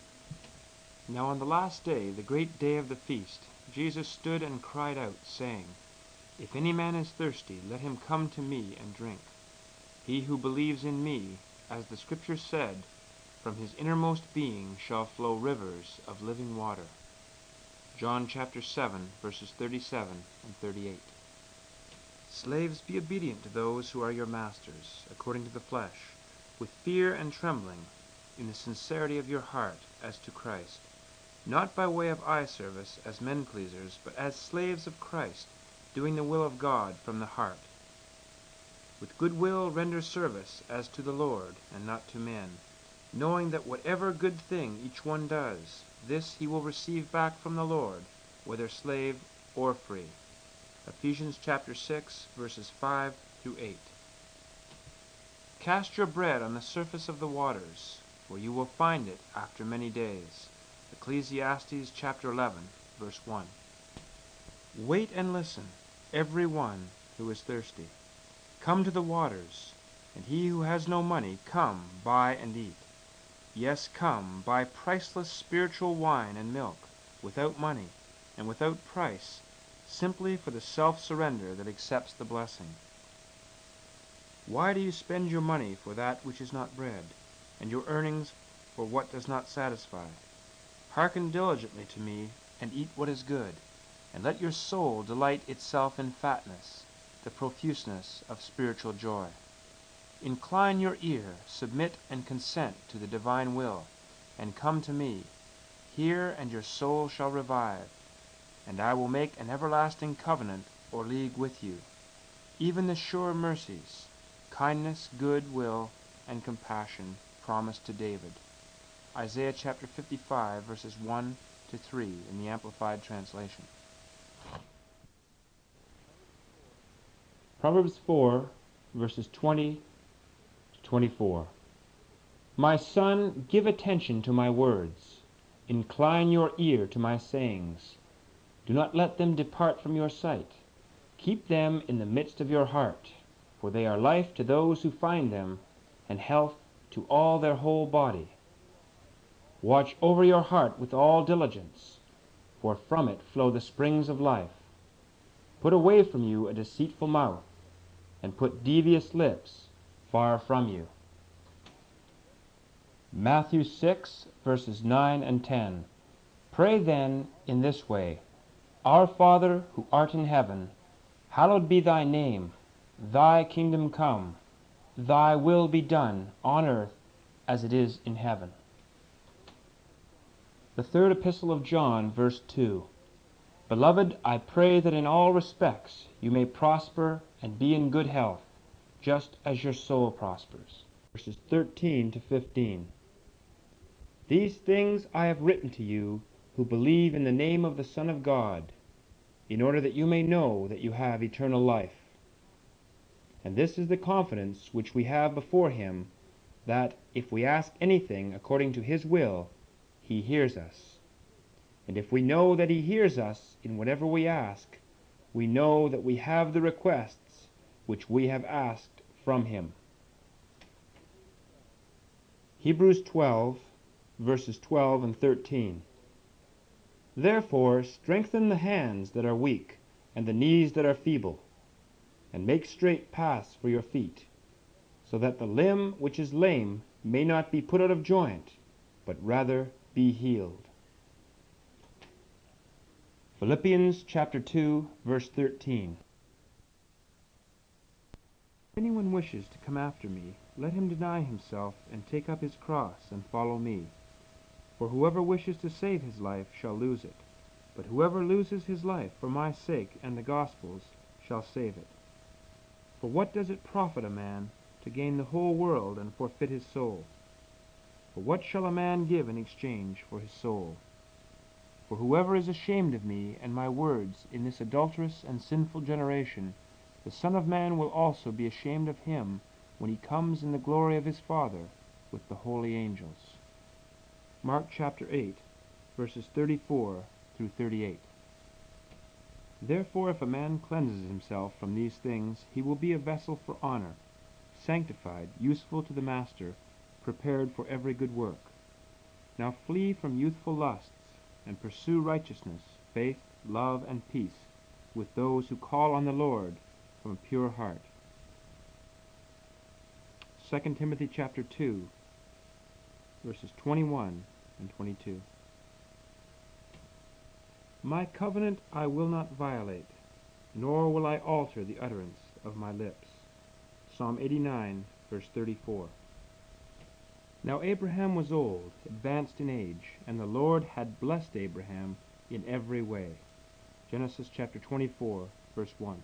Now on the last day, the great day of the feast, Jesus stood and cried out, saying, If any man is thirsty, let him come to me and drink. He who believes in me, as the Scripture said, from his innermost being shall flow rivers of living water. John chapter seven, verses thirty-seven and thirty-eight. Slaves, be obedient to those who are your masters, according to the flesh, with fear and trembling, in the sincerity of your heart, as to Christ, not by way of eye service as men-pleasers, but as slaves of Christ, doing the will of God from the heart. With good will render service as to the Lord, and not to men, knowing that whatever good thing each one does, this he will receive back from the Lord, whether slave or free. Ephesians chapter six, verses five through eight. Cast your bread on the surface of the waters, for you will find it after many days. Ecclesiastes chapter eleven, verse one. Wait and listen, every one who is thirsty. Come to the waters, and he who has no money, come, buy and eat. Yes, come, buy priceless spiritual wine and milk, without money, and without price, simply for the self-surrender that accepts the blessing. Why do you spend your money for that which is not bread, and your earnings for what does not satisfy? Hearken diligently to me, and eat what is good, and let your soul delight itself in fatness, the profuseness of spiritual joy. Incline your ear, submit and consent to the divine will, and come to me. Hear, and your soul shall revive, and I will make an everlasting covenant or league with you, even the sure mercies, kindness, good will, and compassion promised to David. Isaiah chapter fifty-five, verses one to three in the Amplified Translation. Proverbs four, verses twenty to twenty-four. My son, give attention to my words. Incline your ear to my sayings. Do not let them depart from your sight. Keep them in the midst of your heart, for they are life to those who find them, and health to all their whole body. Watch over your heart with all diligence, for from it flow the springs of life. Put away from you a deceitful mouth, and put devious lips far from you. Matthew six, verses nine and ten. Pray then in this way, Our Father, who art in heaven, hallowed be thy name. Thy kingdom come. Thy will be done on earth as it is in heaven. The third epistle of John, verse two. Beloved, I pray that in all respects you may prosper and be in good health, just as your soul prospers. Verses thirteen to fifteen. These things I have written to you who believe in the name of the Son of God, in order that you may know that you have eternal life. And this is the confidence which we have before him, that, if we ask anything according to his will, he hears us. And if we know that he hears us in whatever we ask, we know that we have the requests which we have asked from him. Hebrews twelve, verses twelve and thirteen. Therefore strengthen the hands that are weak, and the knees that are feeble, and make straight paths for your feet, so that the limb which is lame may not be put out of joint, but rather be healed. Philippians chapter two, verse thirteen. If anyone wishes to come after me, let him deny himself and take up his cross and follow me. For whoever wishes to save his life shall lose it, but whoever loses his life for my sake and the gospel's shall save it. For what does it profit a man to gain the whole world and forfeit his soul? For what shall a man give in exchange for his soul? For whoever is ashamed of me and my words in this adulterous and sinful generation, the Son of Man will also be ashamed of him when he comes in the glory of his Father with the holy angels. Mark chapter eight, verses thirty-four through thirty-eight. Therefore if a man cleanses himself from these things, he will be a vessel for honor, sanctified, useful to the master, prepared for every good work. Now flee from youthful lusts, and pursue righteousness, faith, love, and peace, with those who call on the Lord from a pure heart. Second Timothy chapter two, verses twenty-one and twenty-two. My covenant I will not violate, nor will I alter the utterance of my lips. Psalm eighty-nine, verse thirty-four. Now Abraham was old, advanced in age, and the Lord had blessed Abraham in every way. Genesis chapter twenty-four, verse one.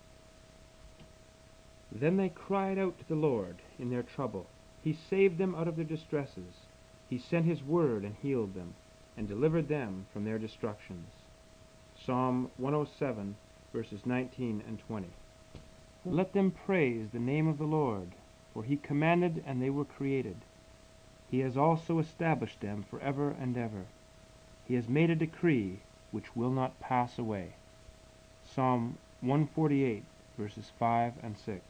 Then they cried out to the Lord in their trouble. He saved them out of their distresses. He sent his word and healed them, and delivered them from their destructions. Psalm one oh seven, verses nineteen and twenty. Let them praise the name of the Lord, for he commanded and they were created. He has also established them forever and ever. He has made a decree which will not pass away. Psalm one forty-eight, verses five and six.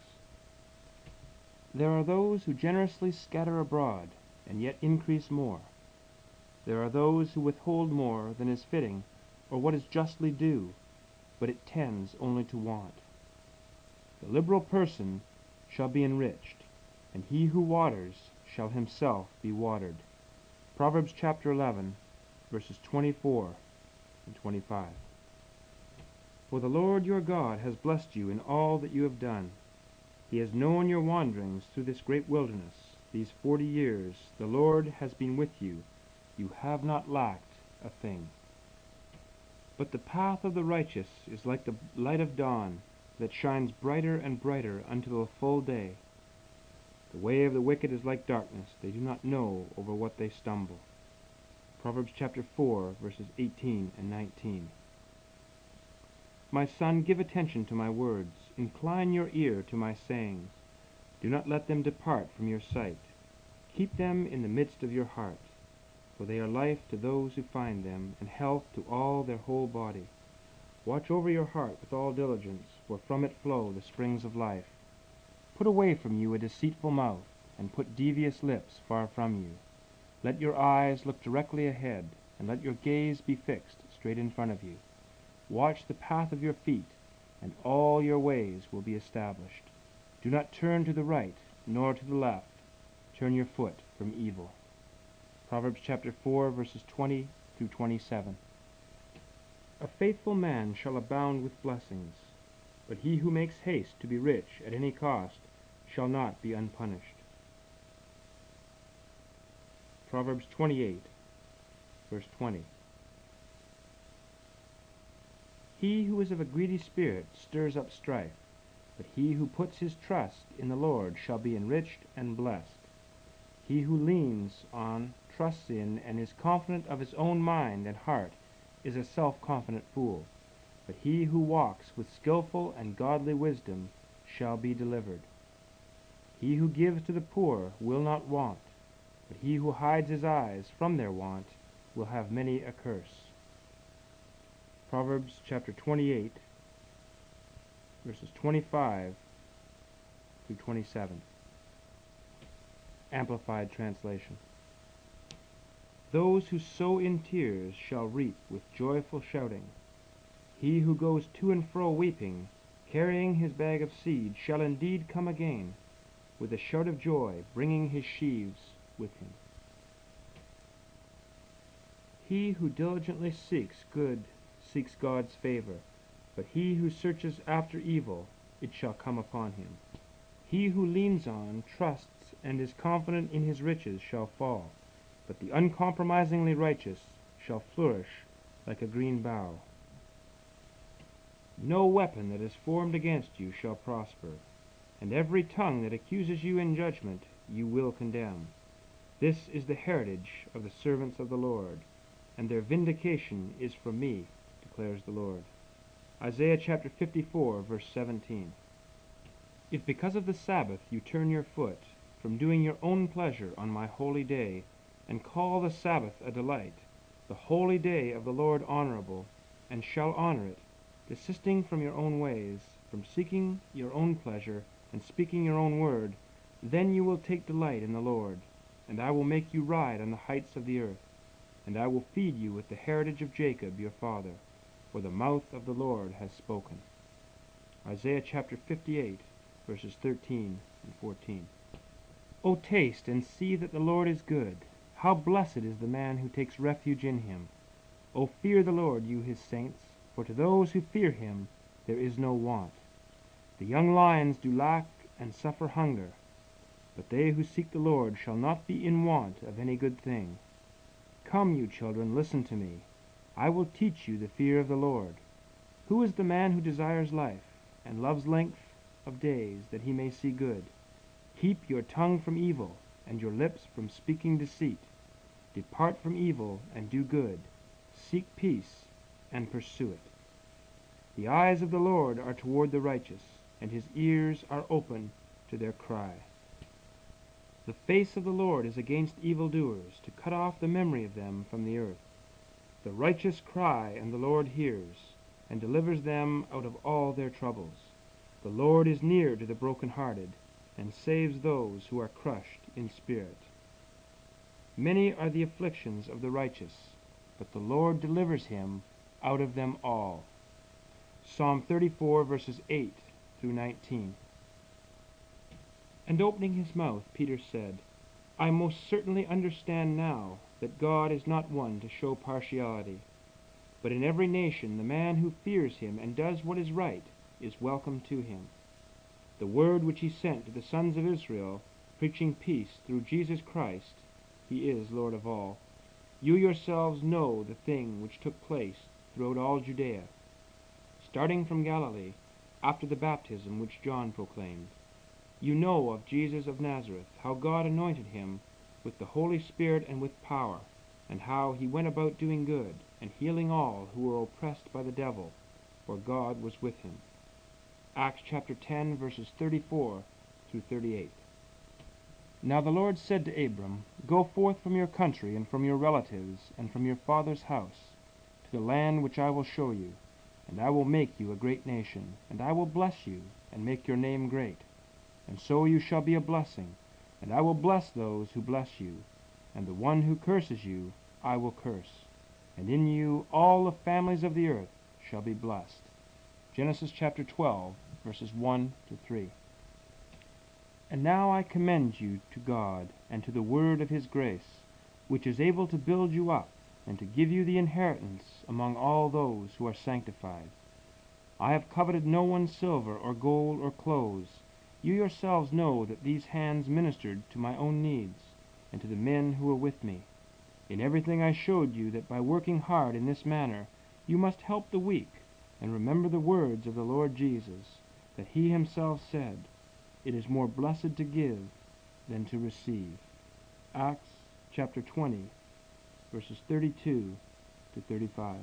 There are those who generously scatter abroad, and yet increase more. There are those who withhold more than is fitting, or what is justly due, but it tends only to want. The liberal person shall be enriched, and he who waters shall himself be watered. Proverbs chapter eleven, verses twenty-four and twenty-five. For the Lord your God has blessed you in all that you have done. He has known your wanderings through this great wilderness. These forty years the Lord has been with you. You have not lacked a thing. But the path of the righteous is like the light of dawn, that shines brighter and brighter until the full day. The way of the wicked is like darkness. They do not know over what they stumble. Proverbs chapter four, verses eighteen and nineteen. My son, give attention to my words. Incline your ear to my sayings. Do not let them depart from your sight. Keep them in the midst of your heart, for they are life to those who find them, and health to all their whole body. Watch over your heart with all diligence, for from it flow the springs of life. Put away from you a deceitful mouth, and put devious lips far from you. Let your eyes look directly ahead, and let your gaze be fixed straight in front of you. Watch the path of your feet, and all your ways will be established. Do not turn to the right, nor to the left. Turn your foot from evil. Proverbs chapter four, verses twenty through twenty-seven. A faithful man shall abound with blessings, but he who makes haste to be rich at any cost shall not be unpunished. Proverbs twenty-eight, verse twenty. He who is of a greedy spirit stirs up strife, but he who puts his trust in the Lord shall be enriched and blessed. He who leans on trusts in and is confident of his own mind and heart is a self-confident fool. But he who walks with skilful and godly wisdom shall be delivered. He who gives to the poor will not want, but he who hides his eyes from their want will have many a curse. Proverbs chapter twenty-eight, verses twenty-five through twenty-seven. Amplified Translation. Those who sow in tears shall reap with joyful shouting. He who goes to and fro weeping, carrying his bag of seed, shall indeed come again, with a shout of joy, bringing his sheaves with him. He who diligently seeks good seeks God's favor, but he who searches after evil, it shall come upon him. He who leans on, trusts, and is confident in his riches shall fall, but the uncompromisingly righteous shall flourish like a green bough. No weapon that is formed against you shall prosper, and every tongue that accuses you in judgment you will condemn. This is the heritage of the servants of the Lord, and their vindication is from me, declares the Lord. Isaiah chapter fifty-four, verse seventeen. If because of the Sabbath you turn your foot from doing your own pleasure on my holy day, and call the Sabbath a delight, the holy day of the Lord honorable, and shall honor it, desisting from your own ways, from seeking your own pleasure, and speaking your own word, then you will take delight in the Lord, and I will make you ride on the heights of the earth, and I will feed you with the heritage of Jacob your father, for the mouth of the Lord has spoken. Isaiah chapter fifty-eight, verses thirteen and fourteen. O taste and see that the Lord is good. How blessed is the man who takes refuge in him. O fear the Lord, you his saints, for to those who fear him there is no want. The young lions do lack and suffer hunger, but they who seek the Lord shall not be in want of any good thing. Come, you children, listen to me. I will teach you the fear of the Lord. Who is the man who desires life, and loves length of days, that he may see good? Keep your tongue from evil, and your lips from speaking deceit. Depart from evil, and do good. Seek peace, and pursue it. The eyes of the Lord are toward the righteous, and his ears are open to their cry. The face of the Lord is against evildoers, to cut off the memory of them from the earth. The righteous cry, and the Lord hears, and delivers them out of all their troubles. The Lord is near to the brokenhearted, and saves those who are crushed in spirit. Many are the afflictions of the righteous, but the Lord delivers him out of them all. Psalm thirty-four, verses eight through nineteen. And opening his mouth, Peter said, I most certainly understand now that God is not one to show partiality, but in every nation the man who fears him and does what is right is welcome to him. The word which he sent to the sons of Israel, preaching peace through Jesus Christ, he is Lord of all. You yourselves know the thing which took place throughout all Judea, starting from Galilee, after the baptism which John proclaimed. You know of Jesus of Nazareth, how God anointed him with the Holy Spirit and with power, and how he went about doing good, and healing all who were oppressed by the devil, for God was with him. Acts chapter ten, verses thirty-four through thirty-eight. Now the Lord said to Abram, Go forth from your country, and from your relatives, and from your father's house, to the land which I will show you, and I will make you a great nation, and I will bless you, and make your name great. And so you shall be a blessing, and I will bless those who bless you, and the one who curses you I will curse, and in you all the families of the earth shall be blessed. Genesis chapter twelve, verses one to three. And now I commend you to God, and to the word of his grace, which is able to build you up, and to give you the inheritance among all those who are sanctified. I have coveted no one's silver or gold or clothes. You yourselves know that these hands ministered to my own needs, and to the men who were with me. In everything I showed you that by working hard in this manner you must help the weak, and remember the words of the Lord Jesus, that he himself said, It is more blessed to give than to receive. Acts chapter twenty, verses thirty-two to thirty-five.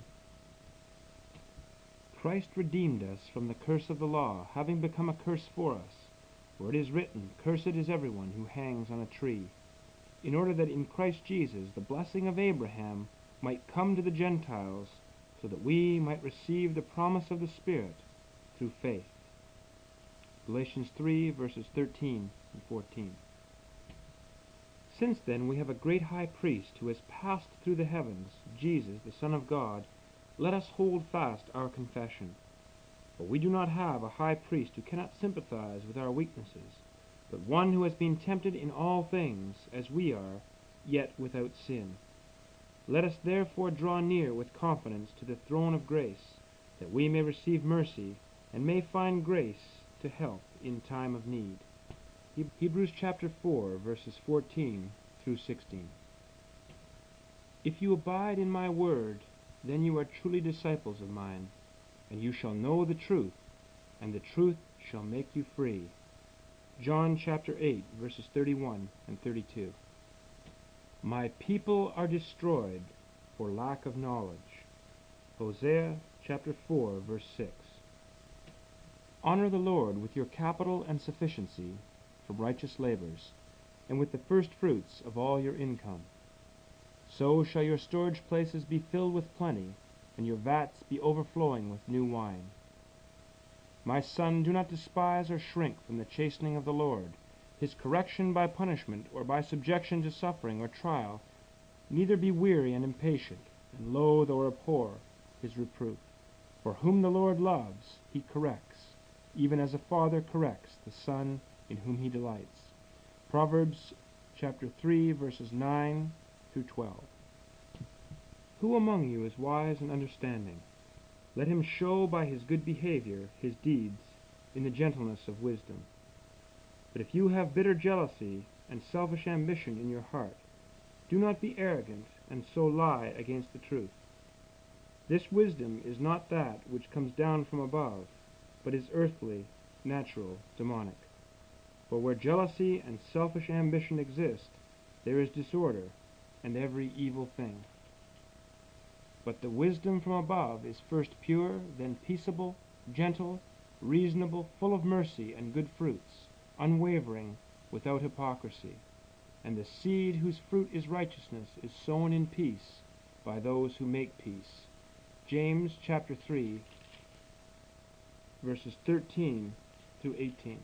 Christ redeemed us from the curse of the law, having become a curse for us. For it is written, Cursed is everyone who hangs on a tree, in order that in Christ Jesus the blessing of Abraham might come to the Gentiles, so that we might receive the promise of the Spirit through faith. Galatians three, verses thirteen and fourteen. Since then we have a great high priest who has passed through the heavens, Jesus, the Son of God, let us hold fast our confession. For we do not have a high priest who cannot sympathize with our weaknesses, but one who has been tempted in all things, as we are, yet without sin. Let us therefore draw near with confidence to the throne of grace, that we may receive mercy, and may find grace to help in time of need. Hebrews chapter four, verses fourteen through sixteen. If you abide in my word, then you are truly disciples of mine, and you shall know the truth, and the truth shall make you free. John chapter eight, verses thirty-one and thirty-two. My people are destroyed for lack of knowledge. Hosea chapter four, verse six. Honor the Lord with your capital and sufficiency from righteous labors, and with the first fruits of all your income. So shall your storage places be filled with plenty, and your vats be overflowing with new wine. My son, do not despise or shrink from the chastening of the Lord, his correction by punishment, or by subjection to suffering or trial. Neither be weary and impatient, and loathe or abhor his reproof. For whom the Lord loves, he corrects, even as a father corrects the son in whom he delights. Proverbs chapter three, verses nine through twelve. Who among you is wise and understanding? Let him show by his good behavior his deeds in the gentleness of wisdom. But if you have bitter jealousy and selfish ambition in your heart, do not be arrogant and so lie against the truth. This wisdom is not that which comes down from above, but is earthly, natural, demonic. For where jealousy and selfish ambition exist, there is disorder and every evil thing. But the wisdom from above is first pure, then peaceable, gentle, reasonable, full of mercy and good fruits, unwavering, without hypocrisy. And the seed whose fruit is righteousness is sown in peace by those who make peace. James chapter three, verses thirteen through eighteen.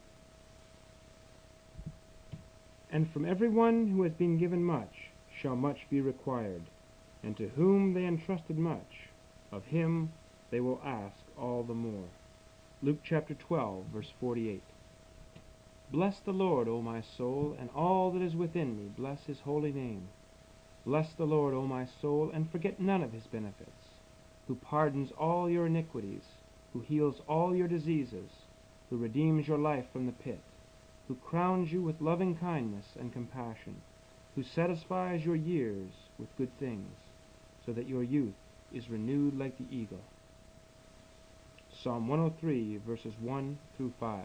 And from every one who has been given much shall much be required, and to whom they entrusted much, of him they will ask all the more. Luke chapter twelve, verse forty-eight. Bless the Lord, O my soul, and all that is within me, bless his holy name. Bless the Lord, O my soul, and forget none of his benefits, who pardons all your iniquities, who heals all your diseases, who redeems your life from the pit, who crowns you with loving kindness and compassion, who satisfies your years with good things, so that your youth is renewed like the eagle. Psalm one oh three, verses one through five.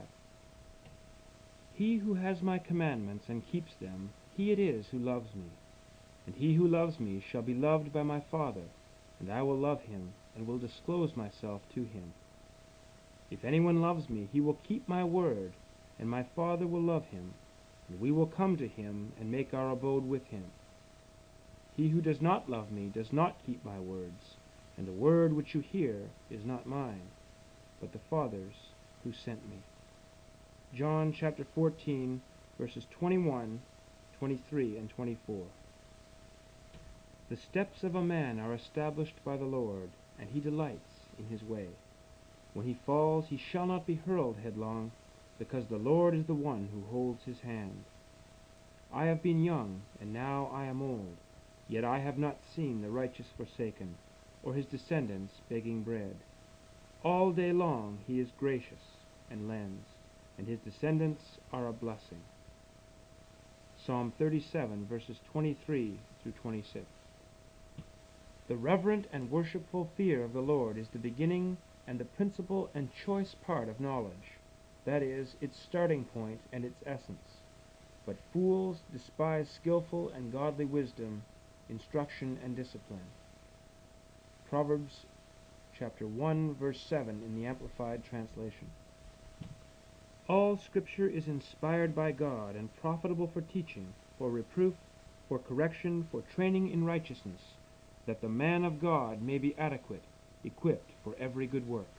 He who has my commandments and keeps them, he it is who loves me. And he who loves me shall be loved by my Father, and I will love him, and will disclose myself to him. If anyone loves me, he will keep my word, and my Father will love him, and we will come to him and make our abode with him. He who does not love me does not keep my words, and the word which you hear is not mine, but the Father's who sent me. John chapter fourteen, verses twenty-one, twenty-three, and twenty-four. The steps of a man are established by the Lord, and he delights in his way. When he falls, he shall not be hurled headlong, because the Lord is the one who holds his hand. I have been young, and now I am old, yet I have not seen the righteous forsaken, or his descendants begging bread. All day long he is gracious and lends, and his descendants are a blessing. Psalm thirty-seven, verses twenty-three through twenty-six. The reverent and worshipful fear of the Lord is the beginning and the principal and choice part of knowledge, that is, its starting point and its essence. but fools despise skillful and godly wisdom, instruction, and discipline. Proverbs chapter one, verse seven in the Amplified Translation. All Scripture is inspired by God and profitable for teaching, for reproof, for correction, for training in righteousness, that the man of God may be adequate, equipped for every good work.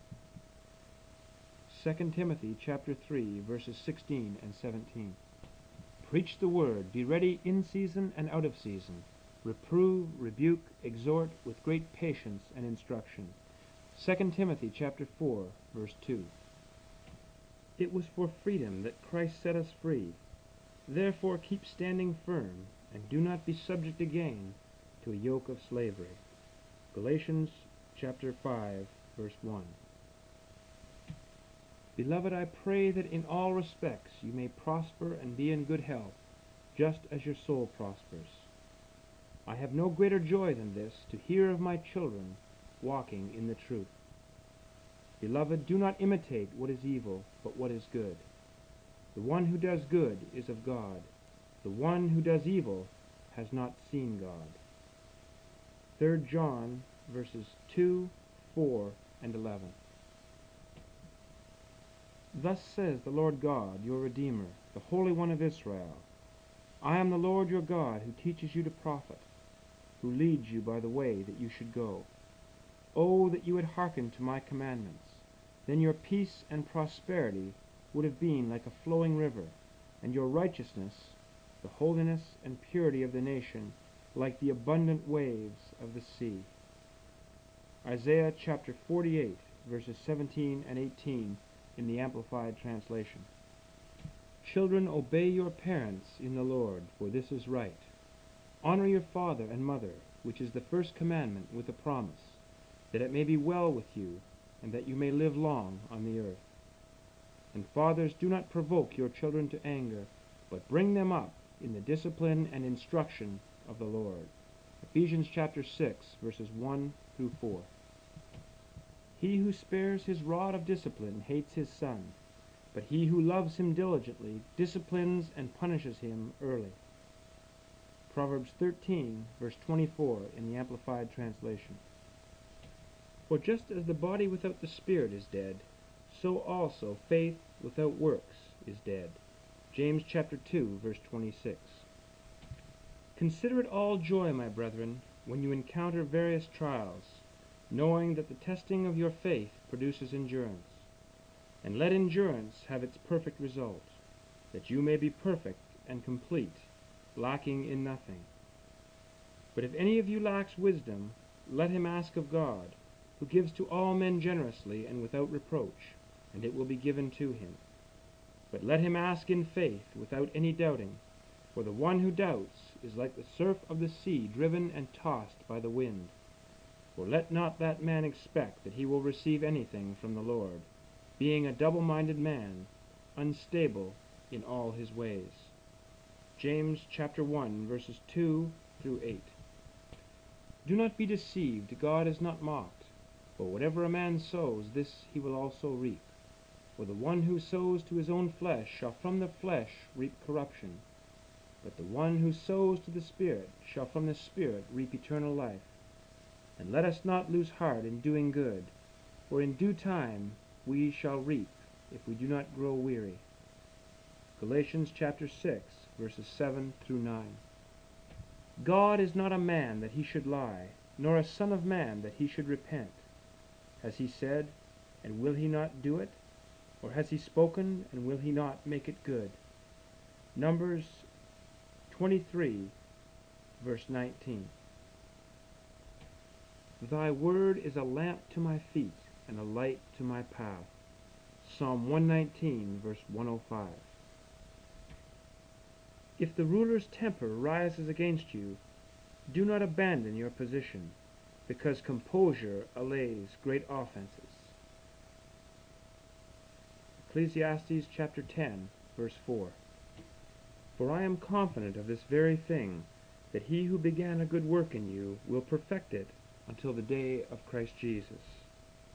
Second Timothy chapter three, verses sixteen and seventeen. Preach the word, be ready in season and out of season. Reprove, rebuke, exhort with great patience and instruction. Second Timothy chapter four, verse two. It was for freedom that Christ set us free. Therefore keep standing firm, and do not be subject again to a yoke of slavery. Galatians chapter five, verse one. Beloved, I pray that in all respects you may prosper and be in good health, just as your soul prospers. I have no greater joy than this, to hear of my children walking in the truth. Beloved, do not imitate what is evil, but what is good. The one who does good is of God. The one who does evil has not seen God. Third John, verses two, four, and eleven. Thus says the Lord God, your Redeemer, the Holy One of Israel, I am the Lord your God, who teaches you to profit, who leads you by the way that you should go. Oh, that you had hearkened to my commandments! Then your peace and prosperity would have been like a flowing river, and your righteousness, the holiness and purity of the nation, like the abundant waves of the sea. Isaiah chapter forty-eight, verses seventeen and eighteen in the Amplified Translation. Children, obey your parents in the Lord, for this is right. Honor your father and mother, which is the first commandment with a promise, that it may be well with you, and that you may live long on the earth. And fathers, do not provoke your children to anger, but bring them up in the discipline and instruction of the Lord. Ephesians chapter six, verses one through four. He who spares his rod of discipline hates his son, but he who loves him diligently disciplines and punishes him early. Proverbs thirteen, verse twenty-four in the Amplified Translation. For just as the body without the spirit is dead, so also faith without works is dead. James chapter two, verse twenty-six. Consider it all joy, my brethren, when you encounter various trials, knowing that the testing of your faith produces endurance. And let endurance have its perfect result, that you may be perfect and complete, lacking in nothing. But if any of you lacks wisdom, let him ask of God, who gives to all men generously and without reproach, and it will be given to him. But let him ask in faith, without any doubting, for the one who doubts is like the surf of the sea, driven and tossed by the wind. For let not that man expect that he will receive anything from the Lord, being a double-minded man, unstable in all his ways. James chapter one, verses two through eight. Do not be deceived, God is not mocked. For whatever a man sows, this he will also reap. For the one who sows to his own flesh shall from the flesh reap corruption, but the one who sows to the Spirit shall from the Spirit reap eternal life. And let us not lose heart in doing good, for in due time we shall reap, if we do not grow weary. Galatians chapter six, verses seven through nine. God is not a man that he should lie, nor a son of man that he should repent. Has he said, and will he not do it? Or has he spoken, and will he not make it good? Numbers twenty-three, verse nineteen. Thy word is a lamp to my feet, and a light to my path. Psalm one nineteen, verse one oh five. If the ruler's temper rises against you, do not abandon your position, because composure allays great offenses. Ecclesiastes chapter ten, verse four. For I am confident of this very thing, that he who began a good work in you will perfect it until the day of Christ Jesus.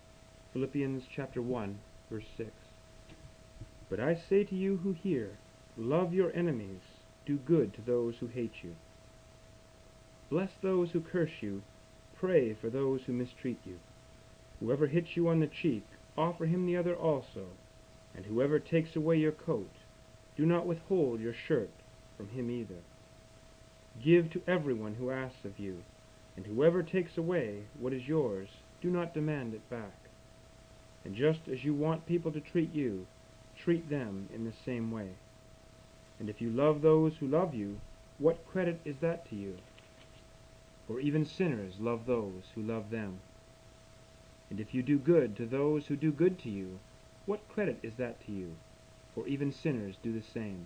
Philippians chapter one, verse six. But I say to you who hear, Love your enemies, do good to those who hate you. Bless those who curse you, pray for those who mistreat you. Whoever hits you on the cheek, offer him the other also, and whoever takes away your coat, do not withhold your shirt from him either. Give to everyone who asks of you, and whoever takes away what is yours, do not demand it back. And just as you want people to treat you, treat them in the same way. And if you love those who love you, what credit is that to you? For even sinners love those who love them. And if you do good to those who do good to you, what credit is that to you? For even sinners do the same.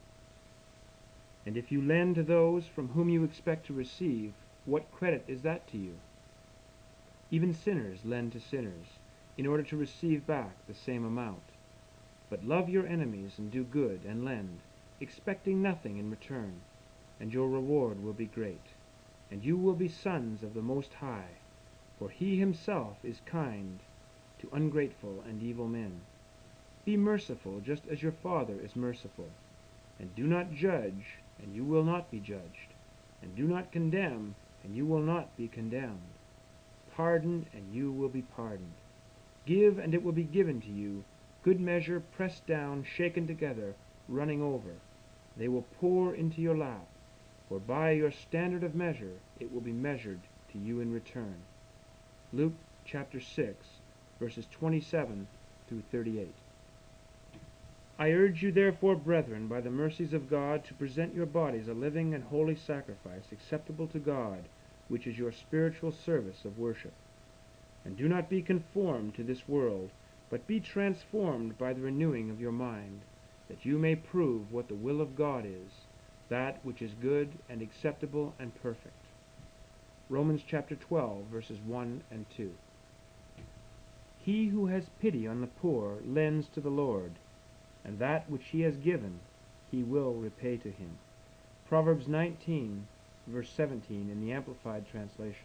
And if you lend to those from whom you expect to receive, what credit is that to you? Even sinners lend to sinners, in order to receive back the same amount. But love your enemies and do good and lend, expecting nothing in return, and your reward will be great, and you will be sons of the Most High, for he himself is kind to ungrateful and evil men. Be merciful just as your Father is merciful, and do not judge, and you will not be judged, and do not condemn, and you will not be condemned. Pardon, and you will be pardoned. Give, and it will be given to you, good measure, pressed down, shaken together, running over. They will pour into your lap, for by your standard of measure it will be measured to you in return. Luke chapter six, verses twenty-seven through thirty-eight. I urge you therefore, brethren, by the mercies of God, to present your bodies a living and holy sacrifice, acceptable to God, which is your spiritual service of worship. And do not be conformed to this world, but be transformed by the renewing of your mind, that you may prove what the will of God is, that which is good and acceptable and perfect. Romans chapter twelve, verses one and two. He who has pity on the poor lends to the Lord, and that which he has given he will repay to him. Proverbs nineteen, verse seventeen in the Amplified Translation.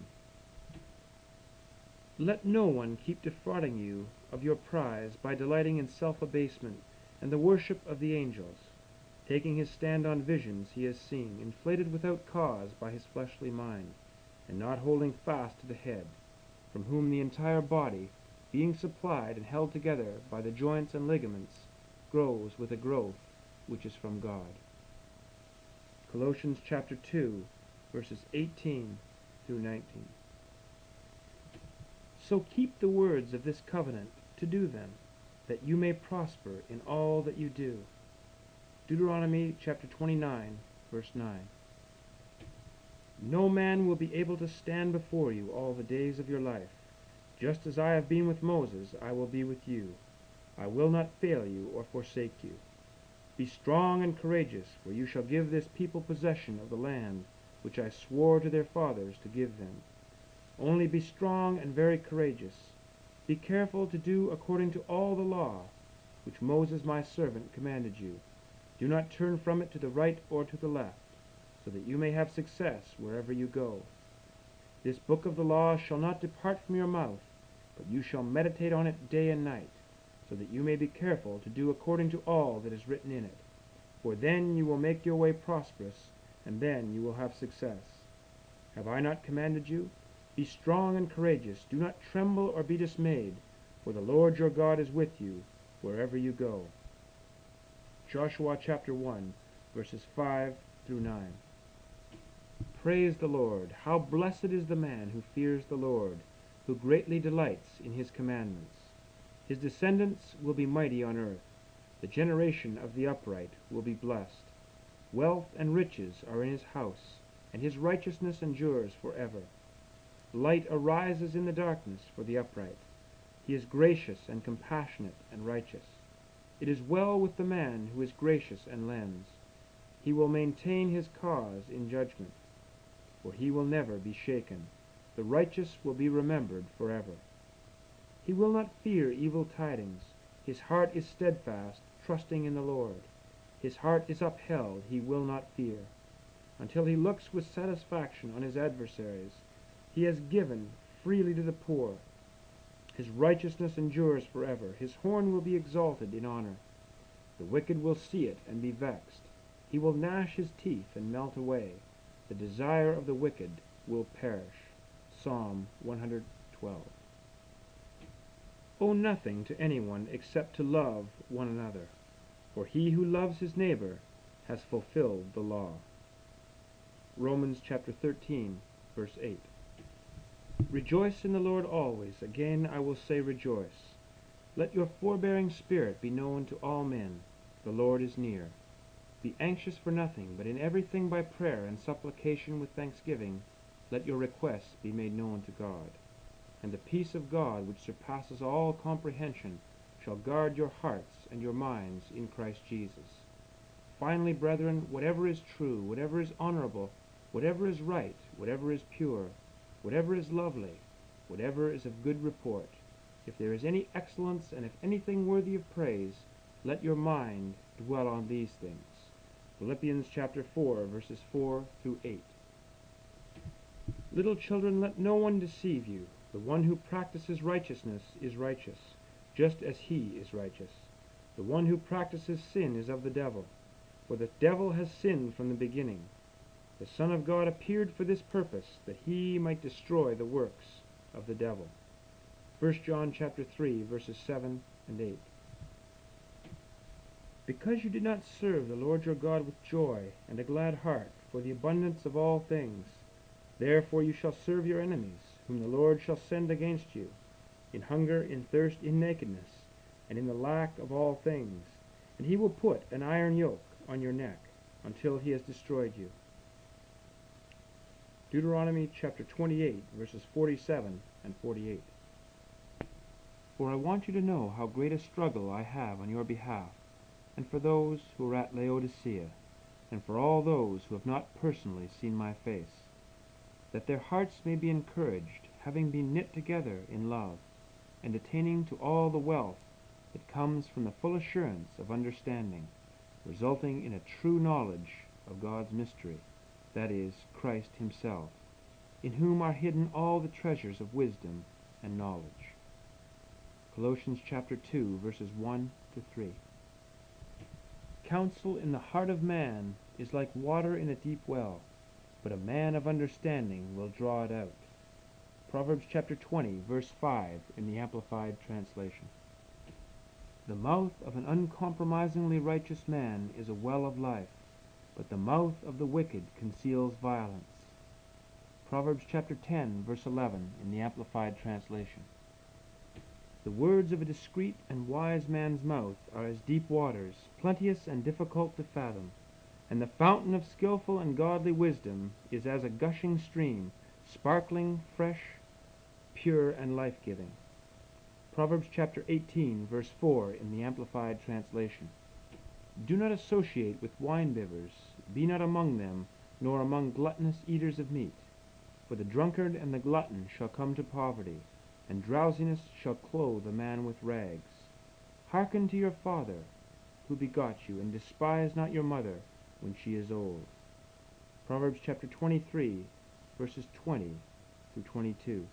Let no one keep defrauding you of your prize by delighting in self-abasement and the worship of the angels, taking his stand on visions he has seen, inflated without cause by his fleshly mind, and not holding fast to the head, from whom the entire body, being supplied and held together by the joints and ligaments, grows with a growth which is from God. Colossians chapter two, verses eighteen through nineteen. So keep the words of this covenant to do them, that you may prosper in all that you do. Deuteronomy chapter twenty-nine, verse nine. No man will be able to stand before you all the days of your life. Just as I have been with Moses, I will be with you. I will not fail you or forsake you. Be strong and courageous, for you shall give this people possession of the land which I swore to their fathers to give them. Only be strong and very courageous. Be careful to do according to all the law which Moses my servant commanded you. Do not turn from it to the right or to the left, so that you may have success wherever you go. This book of the law shall not depart from your mouth, but you shall meditate on it day and night, so that you may be careful to do according to all that is written in it. For then you will make your way prosperous, and then you will have success. Have I not commanded you? Be strong and courageous. Do not tremble or be dismayed, for the Lord your God is with you wherever you go. Joshua chapter one, verses five through nine. Praise the Lord! How blessed is the man who fears the Lord, who greatly delights in his commandments. His descendants will be mighty on earth. The generation of the upright will be blessed. Wealth and riches are in his house, and his righteousness endures forever. Light arises in the darkness for the upright. He is gracious and compassionate and righteous. It is well with the man who is gracious and lends. He will maintain his cause in judgment, for he will never be shaken. The righteous will be remembered forever. He will not fear evil tidings. His heart is steadfast, trusting in the Lord. His heart is upheld, he will not fear. Until he looks with satisfaction on his adversaries, he has given freely to the poor. His righteousness endures forever. His horn will be exalted in honor. The wicked will see it and be vexed. He will gnash his teeth and melt away. The desire of the wicked will perish. Psalm one twelve. Owe nothing to anyone except to love one another, for he who loves his neighbor has fulfilled the law. Romans chapter thirteen, verse eight. Rejoice in the Lord always. Again I will say rejoice. Let your forbearing spirit be known to all men. The Lord is near. Be anxious for nothing, but in everything by prayer and supplication with thanksgiving, let your requests be made known to God. And the peace of God, which surpasses all comprehension, shall guard your hearts and your minds in Christ Jesus. Finally, brethren, whatever is true, whatever is honorable, whatever is right, whatever is pure, whatever is lovely, whatever is of good report, if there is any excellence and if anything worthy of praise, let your mind dwell on these things. Philippians chapter four, verses four through eight. Little children, let no one deceive you. The one who practices righteousness is righteous, just as he is righteous. The one who practices sin is of the devil, for the devil has sinned from the beginning. The Son of God appeared for this purpose, that he might destroy the works of the devil. First John chapter three, verses seven and eight. Because you did not serve the Lord your God with joy and a glad heart for the abundance of all things, therefore you shall serve your enemies, whom the Lord shall send against you, in hunger, in thirst, in nakedness, and in the lack of all things. And he will put an iron yoke on your neck, until he has destroyed you. Deuteronomy chapter twenty-eight, verses forty-seven and forty-eight. For I want you to know how great a struggle I have on your behalf, and for those who are at Laodicea, and for all those who have not personally seen my face, that their hearts may be encouraged, having been knit together in love, and attaining to all the wealth that comes from the full assurance of understanding, resulting in a true knowledge of God's mystery, that is, Christ himself, in whom are hidden all the treasures of wisdom and knowledge. Colossians chapter two, verses one to three. Counsel in the heart of man is like water in a deep well, but a man of understanding will draw it out. Proverbs chapter twenty, verse five in the Amplified Translation. The mouth of an uncompromisingly righteous man is a well of life, but the mouth of the wicked conceals violence. Proverbs chapter ten, verse eleven in the Amplified Translation. The words of a discreet and wise man's mouth are as deep waters, plenteous and difficult to fathom, and the fountain of skilful and godly wisdom is as a gushing stream, sparkling, fresh, pure, and life-giving. Proverbs chapter eighteen, verse four in the Amplified Translation. Do not associate with wine-bibbers, be not among them, nor among gluttonous eaters of meat. For the drunkard and the glutton shall come to poverty, and drowsiness shall clothe a man with rags. Hearken to your father, who begot you, and despise not your mother when she is old. Proverbs chapter twenty-three, verses twenty through twenty-two.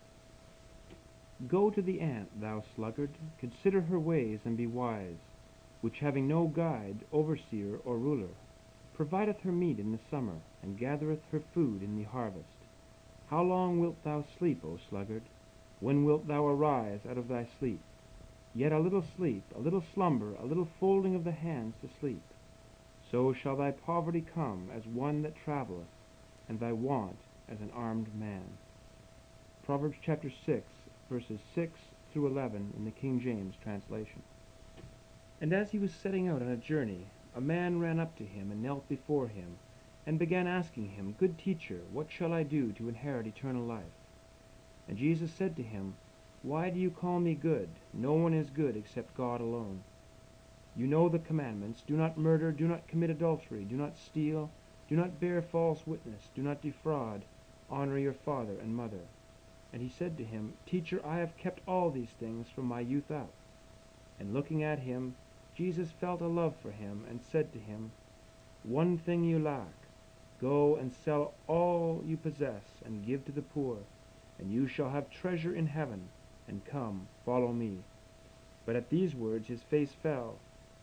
Go to the ant, thou sluggard, consider her ways, and be wise, which having no guide, overseer, or ruler, provideth her meat in the summer, and gathereth her food in the harvest. How long wilt thou sleep, O sluggard? When wilt thou arise out of thy sleep? Yet a little sleep, a little slumber, a little folding of the hands to sleep. So shall thy poverty come as one that travelleth, and thy want as an armed man. Proverbs chapter six, verses six through eleven in the King James translation. And as he was setting out on a journey, a man ran up to him and knelt before him, and began asking him, Good teacher, what shall I do to inherit eternal life? And Jesus said to him, Why do you call me good? No one is good except God alone. You know the commandments: do not murder, do not commit adultery, do not steal, do not bear false witness, do not defraud, honor your father and mother. And he said to him, Teacher, I have kept all these things from my youth up. And looking at him, Jesus felt a love for him, and said to him, One thing you lack. Go and sell all you possess, and give to the poor, and you shall have treasure in heaven, and come, follow me. But at these words his face fell,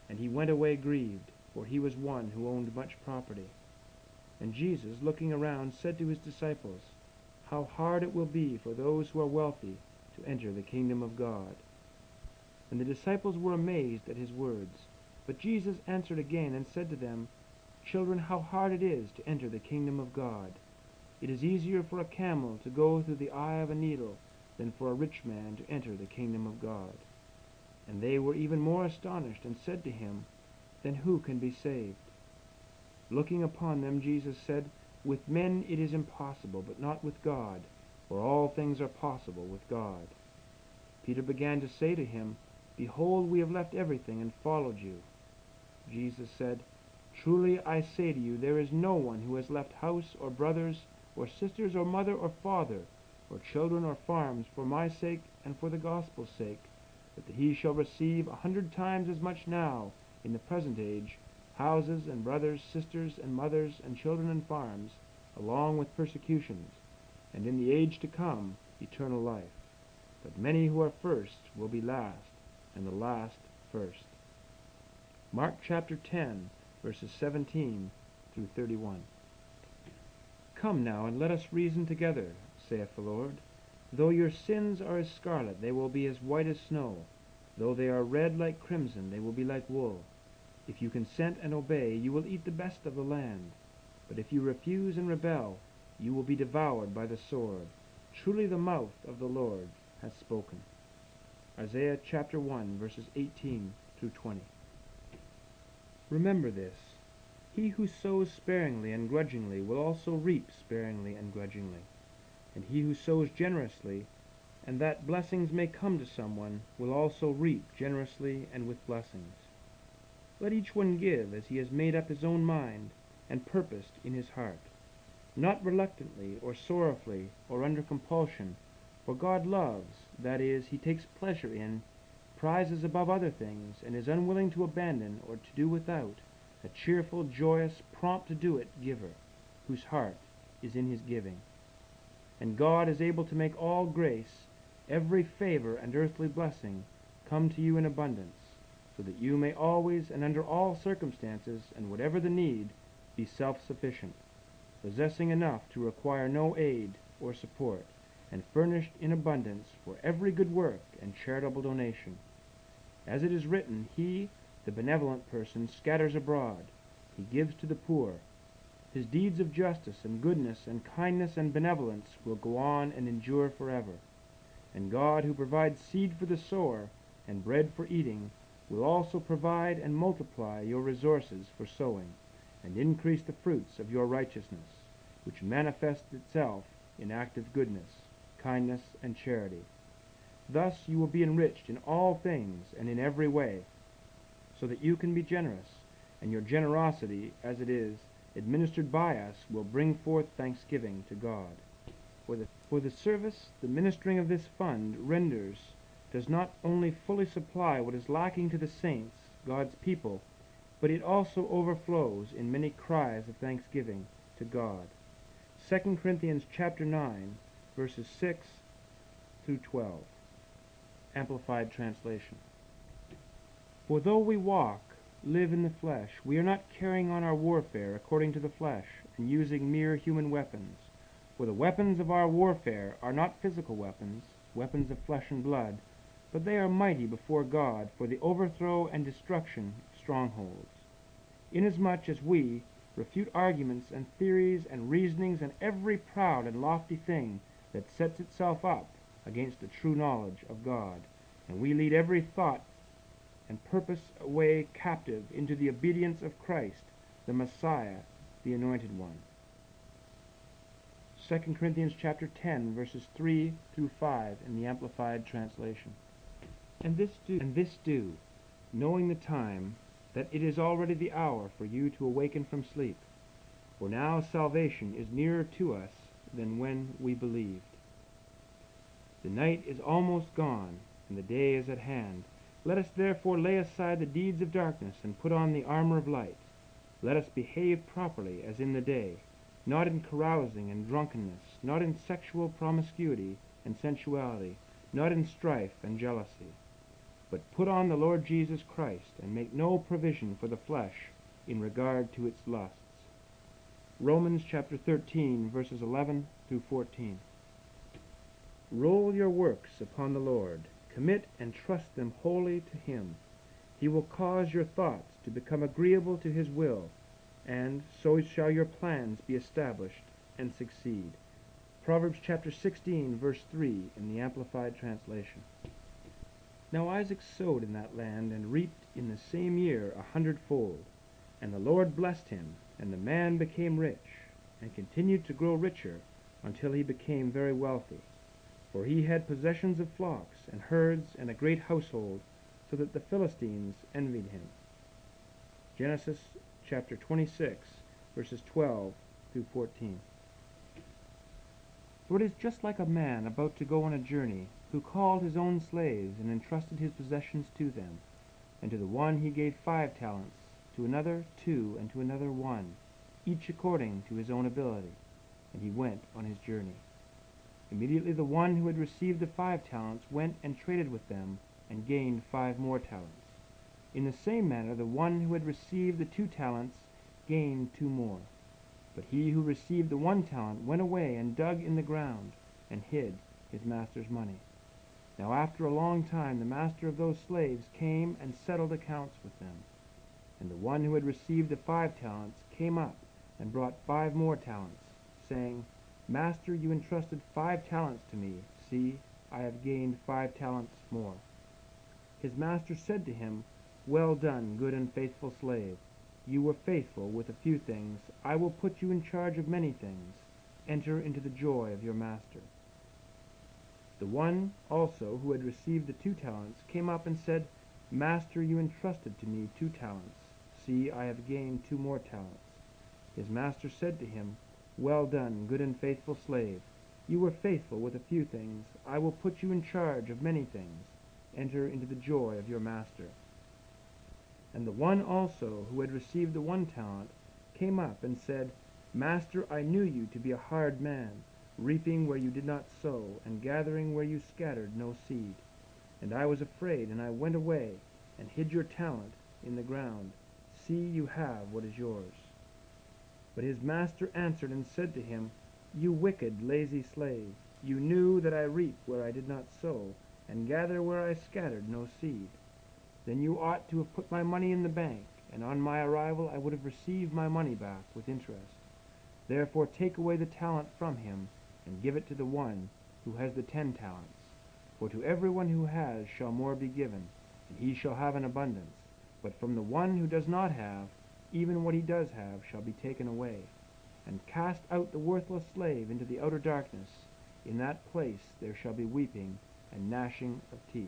And he went away grieved, for he was one who owned much property. And Jesus, looking around, said to his disciples, "How hard it will be for those who are wealthy to enter the kingdom of God." And the disciples were amazed at his words. But Jesus answered again and said to them, "Children, how hard it is to enter the kingdom of God! It is easier for a camel to go through the eye of a needle than for a rich man to enter the kingdom of God." And they were even more astonished, and said to him, "Then who can be saved?" Looking upon them, Jesus said, "With men it is impossible, but not with God, for all things are possible with God." Peter began to say to him, "Behold, we have left everything and followed you." Jesus said, "Truly I say to you, there is no one who has left house or brothers or sisters or mother or father or children or farms for my sake and for the gospel's sake, but that he shall receive a hundred times as much now in the present age, houses and brothers, sisters and mothers and children and farms, along with persecutions, and in the age to come eternal life. But many who are first will be last, and the last first." Mark chapter ten, verses seventeen through thirty-one. "Come now, and let us reason together, saith the Lord. Though your sins are as scarlet, they will be as white as snow. Though they are red like crimson, they will be like wool. If you consent and obey, you will eat the best of the land. But if you refuse and rebel, you will be devoured by the sword. Truly the mouth of the Lord has spoken." Isaiah chapter one, verses eighteen through twenty. Remember this: he who sows sparingly and grudgingly will also reap sparingly and grudgingly. And he who sows generously, and that blessings may come to someone, will also reap generously and with blessings. Let each one give as he has made up his own mind and purposed in his heart, not reluctantly or sorrowfully or under compulsion, for God loves, that is, he takes pleasure in, prizes above other things, and is unwilling to abandon or to do without a cheerful, joyous, prompt-to-do-it giver, whose heart is in his giving. And God is able to make all grace, every favor and earthly blessing, come to you in abundance, so that you may always and under all circumstances, and whatever the need, be self-sufficient, possessing enough to require no aid or support, and furnished in abundance for every good work and charitable donation. As it is written, he, the benevolent person, scatters abroad, he gives to the poor. His deeds of justice and goodness and kindness and benevolence will go on and endure forever. And God, who provides seed for the sower and bread for eating, will also provide and multiply your resources for sowing, and increase the fruits of your righteousness, which manifests itself in active goodness, kindness, and charity. Thus you will be enriched in all things and in every way, so that you can be generous, and your generosity, as it is, administered by us, will bring forth thanksgiving to God. For the, for the service the ministering of this fund renders does not only fully supply what is lacking to the saints, God's people, but it also overflows in many cries of thanksgiving to God. Second Corinthians chapter nine, verses six through twelve. Amplified Translation. "For though we walk, live in the flesh, we are not carrying on our warfare according to the flesh, and using mere human weapons. For the weapons of our warfare are not physical weapons, weapons of flesh and blood, but they are mighty before God for the overthrow and destruction of strongholds. Inasmuch as we refute arguments and theories and reasonings and every proud and lofty thing that sets itself up against the true knowledge of God, and we lead every thought and purpose away captive into the obedience of Christ, the Messiah, the Anointed One." Second Corinthians chapter ten, verses three through five in the Amplified Translation. And this do, and this do, knowing the time, that it is already the hour for you to awaken from sleep. For now salvation is nearer to us than when we believed. The night is almost gone, and the day is at hand. Let us therefore lay aside the deeds of darkness, and put on the armor of light. Let us behave properly as in the day, not in carousing and drunkenness, not in sexual promiscuity and sensuality, not in strife and jealousy. But put on the Lord Jesus Christ, and make no provision for the flesh in regard to its lusts. Romans chapter thirteen, verses eleven through fourteen. Roll your works upon the Lord. Commit and trust them wholly to him. He will cause your thoughts to become agreeable to his will, and so shall your plans be established and succeed. Proverbs chapter sixteen, verse three, in the Amplified Translation. Now Isaac sowed in that land, and reaped in the same year a hundredfold. And the Lord blessed him, and the man became rich, and continued to grow richer, until he became very wealthy. For he had possessions of flocks, and herds, and a great household, so that the Philistines envied him. Genesis chapter twenty-six, verses twelve through fourteen. For it is just like a man about to go on a journey, who called his own slaves, and entrusted his possessions to them. And to the one he gave five talents, to another two, and to another one, each according to his own ability. And he went on his journey. Immediately the one who had received the five talents went and traded with them, and gained five more talents. In the same manner the one who had received the two talents gained two more. But he who received the one talent went away and dug in the ground, and hid his master's money. Now after a long time the master of those slaves came and settled accounts with them. And the one who had received the five talents came up and brought five more talents, saying, Master, you entrusted five talents to me. See, I have gained five talents more. His master said to him, Well done, good and faithful slave. You were faithful with a few things. I will put you in charge of many things. Enter into the joy of your master. The one also who had received the two talents came up and said, Master, you entrusted to me two talents. See, I have gained two more talents. His master said to him, Well done, good and faithful slave. You were faithful with a few things. I will put you in charge of many things. Enter into the joy of your master. And the one also who had received the one talent came up and said, Master, I knew you to be a hard man, reaping where you did not sow, and gathering where you scattered no seed. And I was afraid, and I went away, and hid your talent in the ground. See, you have what is yours. But his master answered and said to him, You wicked, lazy slave, you knew that I reap where I did not sow, and gather where I scattered no seed. Then you ought to have put my money in the bank, and on my arrival I would have received my money back with interest. Therefore take away the talent from him, and give it to the one who has the ten talents. For to everyone who has shall more be given, and he shall have an abundance. But from the one who does not have, even what he does have shall be taken away. And cast out the worthless slave into the outer darkness. In that place there shall be weeping and gnashing of teeth.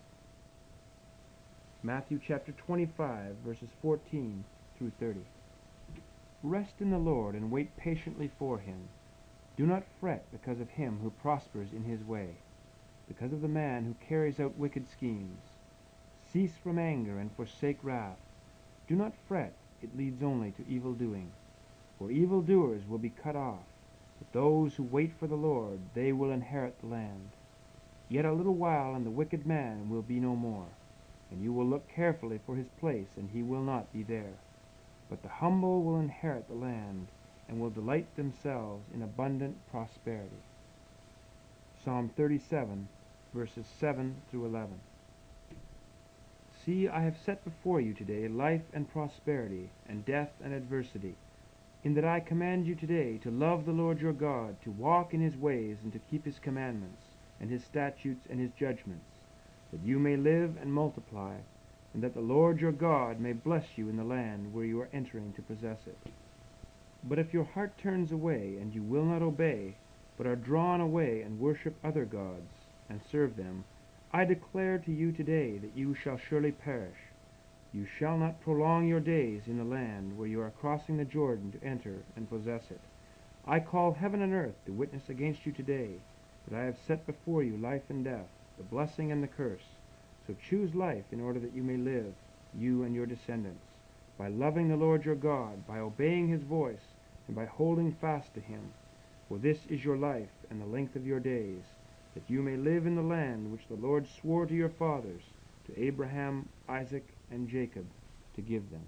Matthew chapter twenty-five, verses fourteen through thirty. Rest in the Lord, and wait patiently for him. Do not fret because of him who prospers in his way, because of the man who carries out wicked schemes. Cease from anger and forsake wrath. Do not fret, it leads only to evil doing. For evildoers will be cut off, but those who wait for the Lord, they will inherit the land. Yet a little while, and the wicked man will be no more. And you will look carefully for his place, and he will not be there. But the humble will inherit the land, and will delight themselves in abundant prosperity. Psalm thirty-seven, verses seven through eleven. See, I have set before you today life and prosperity, and death and adversity, in that I command you today to love the Lord your God, to walk in his ways, and to keep his commandments, and his statutes, and his judgments, that you may live and multiply, and that the Lord your God may bless you in the land where you are entering to possess it. But if your heart turns away, and you will not obey, but are drawn away and worship other gods, and serve them, I declare to you today that you shall surely perish. You shall not prolong your days in the land where you are crossing the Jordan to enter and possess it. I call heaven and earth to witness against you today, that I have set before you life and death, the blessing and the curse. So choose life in order that you may live, you and your descendants, by loving the Lord your God, by obeying his voice, and by holding fast to him. For this is your life and the length of your days, that you may live in the land which the Lord swore to your fathers, to Abraham, Isaac, and Jacob, to give them.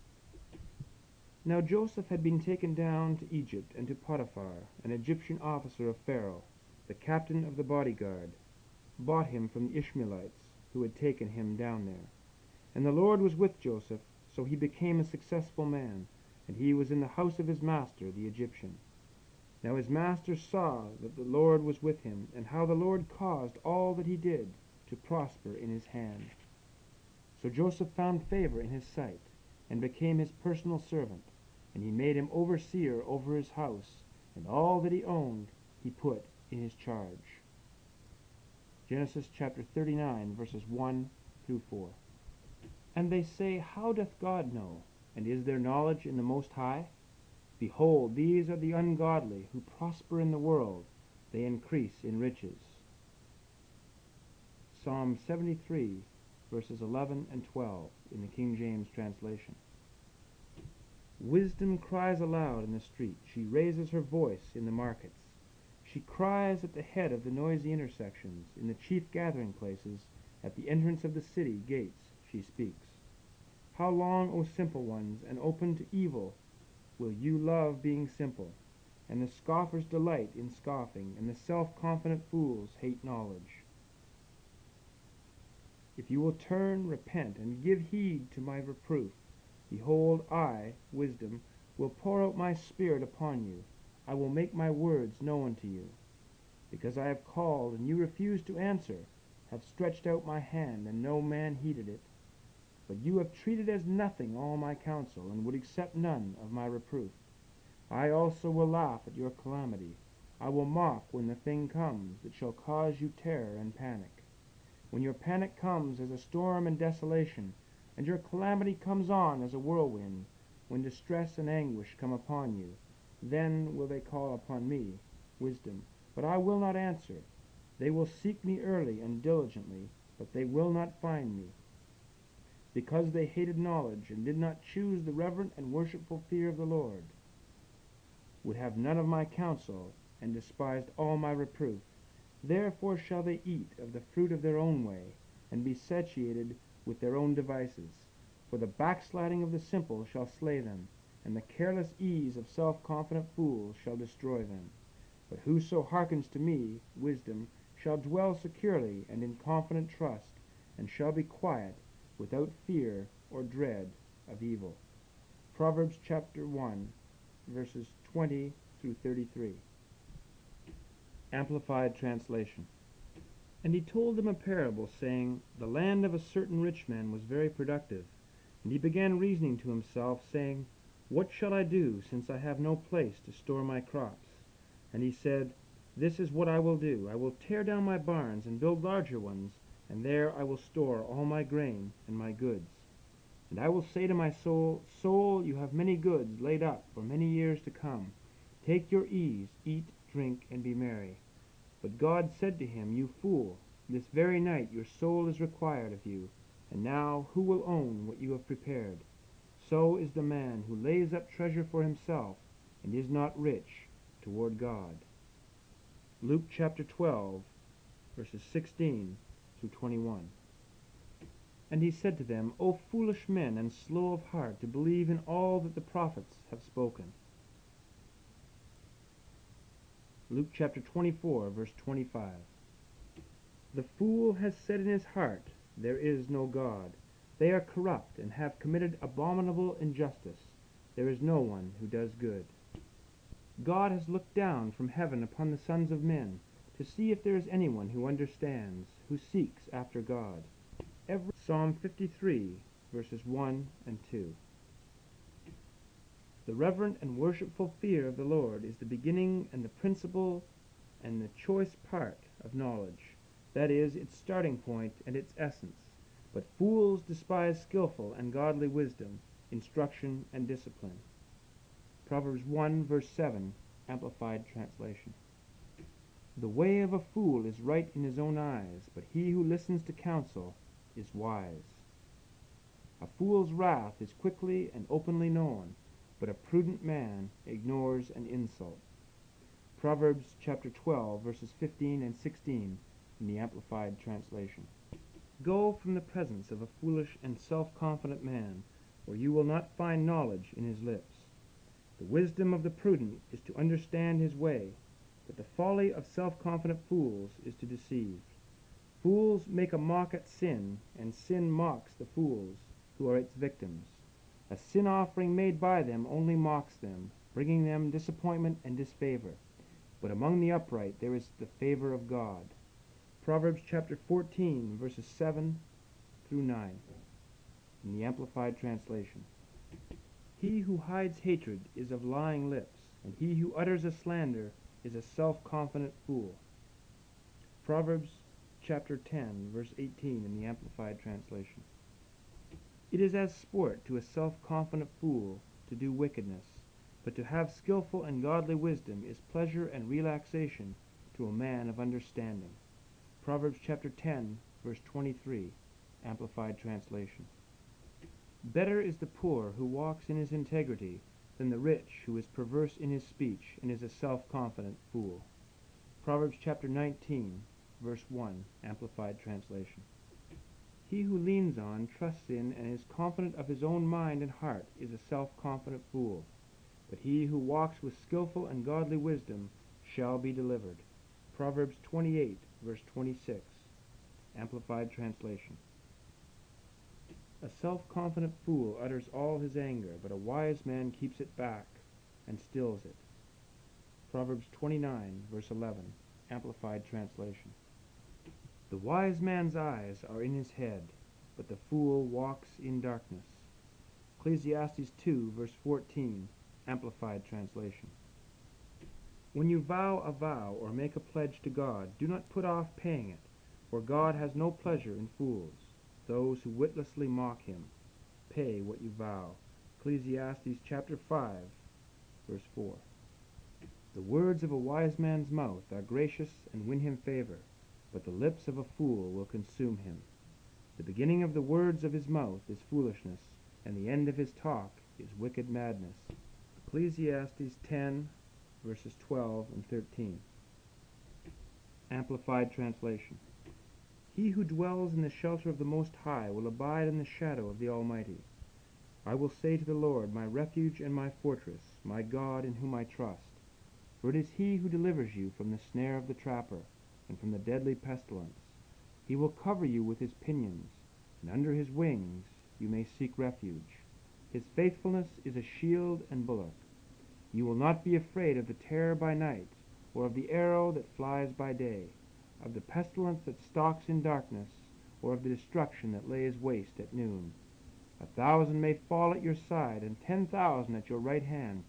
Now Joseph had been taken down to Egypt, and to Potiphar, an Egyptian officer of Pharaoh, the captain of the bodyguard, bought him from the Ishmaelites, who had taken him down there. And the Lord was with Joseph, so he became a successful man, and he was in the house of his master, the Egyptian. Now his master saw that the Lord was with him, and how the Lord caused all that he did to prosper in his hand. So Joseph found favor in his sight, and became his personal servant, and he made him overseer over his house, and all that he owned he put in his charge. Genesis chapter thirty-nine, verses one through four. And they say, How doth God know? And is there knowledge in the Most High? Behold, these are the ungodly, who prosper in the world, they increase in riches. Psalm seventy-three, verses eleven and twelve, in the King James translation. Wisdom cries aloud in the street. She raises her voice in the markets. She cries at the head of the noisy intersections, in the chief gathering places, at the entrance of the city gates she speaks. How long, O simple ones, and open to evil, will you love being simple? And the scoffers delight in scoffing, and the self-confident fools hate knowledge. If you will turn, repent, and give heed to my reproof, behold, I, wisdom, will pour out my spirit upon you. I will make my words known to you. Because I have called, and you refused to answer, have stretched out my hand, and no man heeded it. But you have treated as nothing all my counsel, and would accept none of my reproof. I also will laugh at your calamity. I will mock when the thing comes that shall cause you terror and panic. When your panic comes as a storm and desolation, and your calamity comes on as a whirlwind, when distress and anguish come upon you, then will they call upon me, wisdom, but I will not answer. They will seek me early and diligently, but they will not find me. Because they hated knowledge, and did not choose the reverent and worshipful fear of the Lord, would have none of my counsel, and despised all my reproof. Therefore shall they eat of the fruit of their own way, and be satiated with their own devices. For the backsliding of the simple shall slay them, and the careless ease of self-confident fools shall destroy them. But whoso hearkens to me, wisdom, shall dwell securely and in confident trust, and shall be quiet, without fear or dread of evil. Proverbs chapter one, verses twenty through thirty-three. Amplified Translation. And he told them a parable, saying, The land of a certain rich man was very productive. And he began reasoning to himself, saying, What shall I do, since I have no place to store my crops? And he said, This is what I will do. I will tear down my barns and build larger ones, and there I will store all my grain and my goods. And I will say to my soul, Soul, you have many goods laid up for many years to come. Take your ease, eat, drink, and be merry. But God said to him, You fool, this very night your soul is required of you, and now who will own what you have prepared? So is the man who lays up treasure for himself, and is not rich toward God. Luke chapter twelve, verses sixteen through twenty-one. And he said to them, O foolish men, and slow of heart to believe in all that the prophets have spoken. Luke chapter twenty-four, verse twenty-five. The fool has said in his heart, There is no God. They are corrupt, and have committed abominable injustice. There is no one who does good. God has looked down from heaven upon the sons of men, to see if there is anyone who understands, who seeks after God. Every Psalm fifty-three, verses one and two. The reverent and worshipful fear of the Lord is the beginning and the principle and the choice part of knowledge, that is, its starting point and its essence. But fools despise skillful and godly wisdom, instruction, and discipline. Proverbs one, verse seven, Amplified Translation. The way of a fool is right in his own eyes, but he who listens to counsel is wise. A fool's wrath is quickly and openly known, but a prudent man ignores an insult. Proverbs chapter twelve, verses fifteen and sixteen in the Amplified Translation. Go from the presence of a foolish and self-confident man, or you will not find knowledge in his lips. The wisdom of the prudent is to understand his way, but the folly of self-confident fools is to deceive. Fools make a mock at sin, and sin mocks the fools, who are its victims. A sin offering made by them only mocks them, bringing them disappointment and disfavor. But among the upright there is the favor of God. Proverbs chapter fourteen, verses seven through nine, in the Amplified Translation. He who hides hatred is of lying lips, and he who utters a slander is a self-confident fool. Proverbs chapter ten, verse eighteen, in the Amplified Translation. It is as sport to a self-confident fool to do wickedness, but to have skilful and godly wisdom is pleasure and relaxation to a man of understanding. Proverbs chapter ten, verse twenty-three, Amplified Translation. Better is the poor who walks in his integrity than the rich who is perverse in his speech and is a self-confident fool. Proverbs chapter nineteen, verse one, Amplified Translation. He who leans on, trusts in, and is confident of his own mind and heart is a self-confident fool. But he who walks with skilful and godly wisdom shall be delivered. Proverbs twenty-eight, verse twenty-six, Amplified Translation. A self-confident fool utters all his anger, but a wise man keeps it back and stills it. Proverbs twenty-nine, verse eleven, Amplified Translation. The wise man's eyes are in his head, but the fool walks in darkness. Ecclesiastes two, verse fourteen, Amplified Translation. When you vow a vow or make a pledge to God, do not put off paying it, for God has no pleasure in fools, those who witlessly mock him. Pay what you vow. Ecclesiastes chapter five, verse four. The words of a wise man's mouth are gracious and win him favor, but the lips of a fool will consume him. The beginning of the words of his mouth is foolishness, and the end of his talk is wicked madness. Ecclesiastes ten, verses twelve and thirteen. Amplified Translation. He who dwells in the shelter of the Most High will abide in the shadow of the Almighty. I will say to the Lord, my refuge and my fortress, my God in whom I trust. For it is he who delivers you from the snare of the trapper, and from the deadly pestilence. He will cover you with his pinions, and under his wings you may seek refuge. His faithfulness is a shield and bulwark. You will not be afraid of the terror by night, or of the arrow that flies by day, of the pestilence that stalks in darkness, or of the destruction that lays waste at noon. A thousand may fall at your side, and ten thousand at your right hand,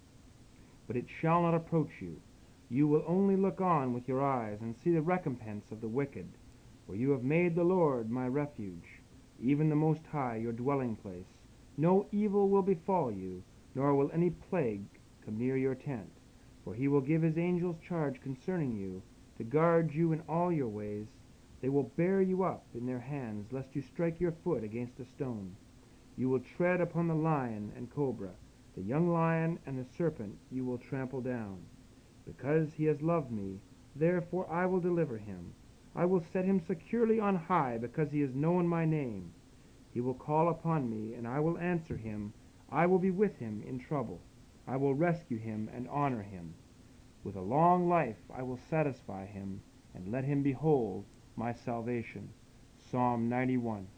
but it shall not approach you. You will only look on with your eyes, and see the recompense of the wicked. For you have made the Lord my refuge, even the Most High your dwelling place. No evil will befall you, nor will any plague come near your tent. For he will give his angels charge concerning you, to guard you in all your ways. They will bear you up in their hands, lest you strike your foot against a stone. You will tread upon the lion and cobra, the young lion and the serpent you will trample down. Because he has loved me, therefore I will deliver him. I will set him securely on high, because he has known my name. He will call upon me, and I will answer him. I will be with him in trouble. I will rescue him and honor him. With a long life I will satisfy him, and let him behold my salvation. Psalm ninety-one.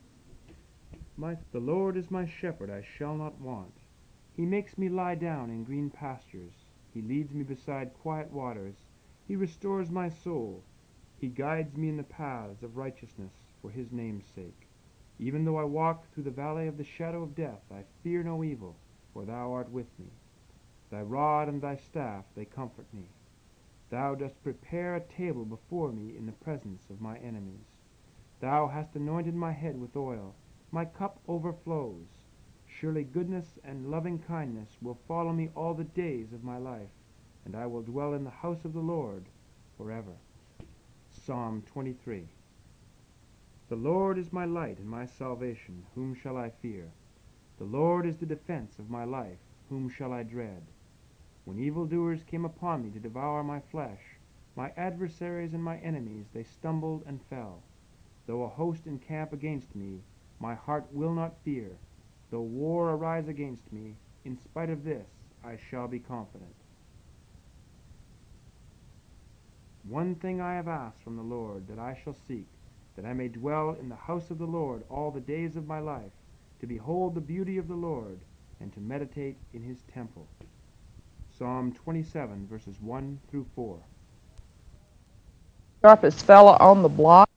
My, the Lord is my shepherd, I shall not want. He makes me lie down in green pastures. He leads me beside quiet waters. He restores my soul. He guides me in the paths of righteousness for his name's sake. Even though I walk through the valley of the shadow of death, I fear no evil, for thou art with me. Thy rod and thy staff, they comfort me. Thou dost prepare a table before me in the presence of my enemies. Thou hast anointed my head with oil. My cup overflows. Surely goodness and loving kindness will follow me all the days of my life, and I will dwell in the house of the Lord forever. Psalm twenty-three. The Lord is my light and my salvation. Whom shall I fear? The Lord is the defense of my life. Whom shall I dread? When evildoers came upon me to devour my flesh, my adversaries and my enemies, they stumbled and fell. Though a host encamp against me, my heart will not fear. Though war arise against me, in spite of this I shall be confident. One thing I have asked from the Lord, that I shall seek, that I may dwell in the house of the Lord all the days of my life, to behold the beauty of the Lord, and to meditate in his temple. Psalm twenty-seven, verses one through four. Sharpest fella on the block.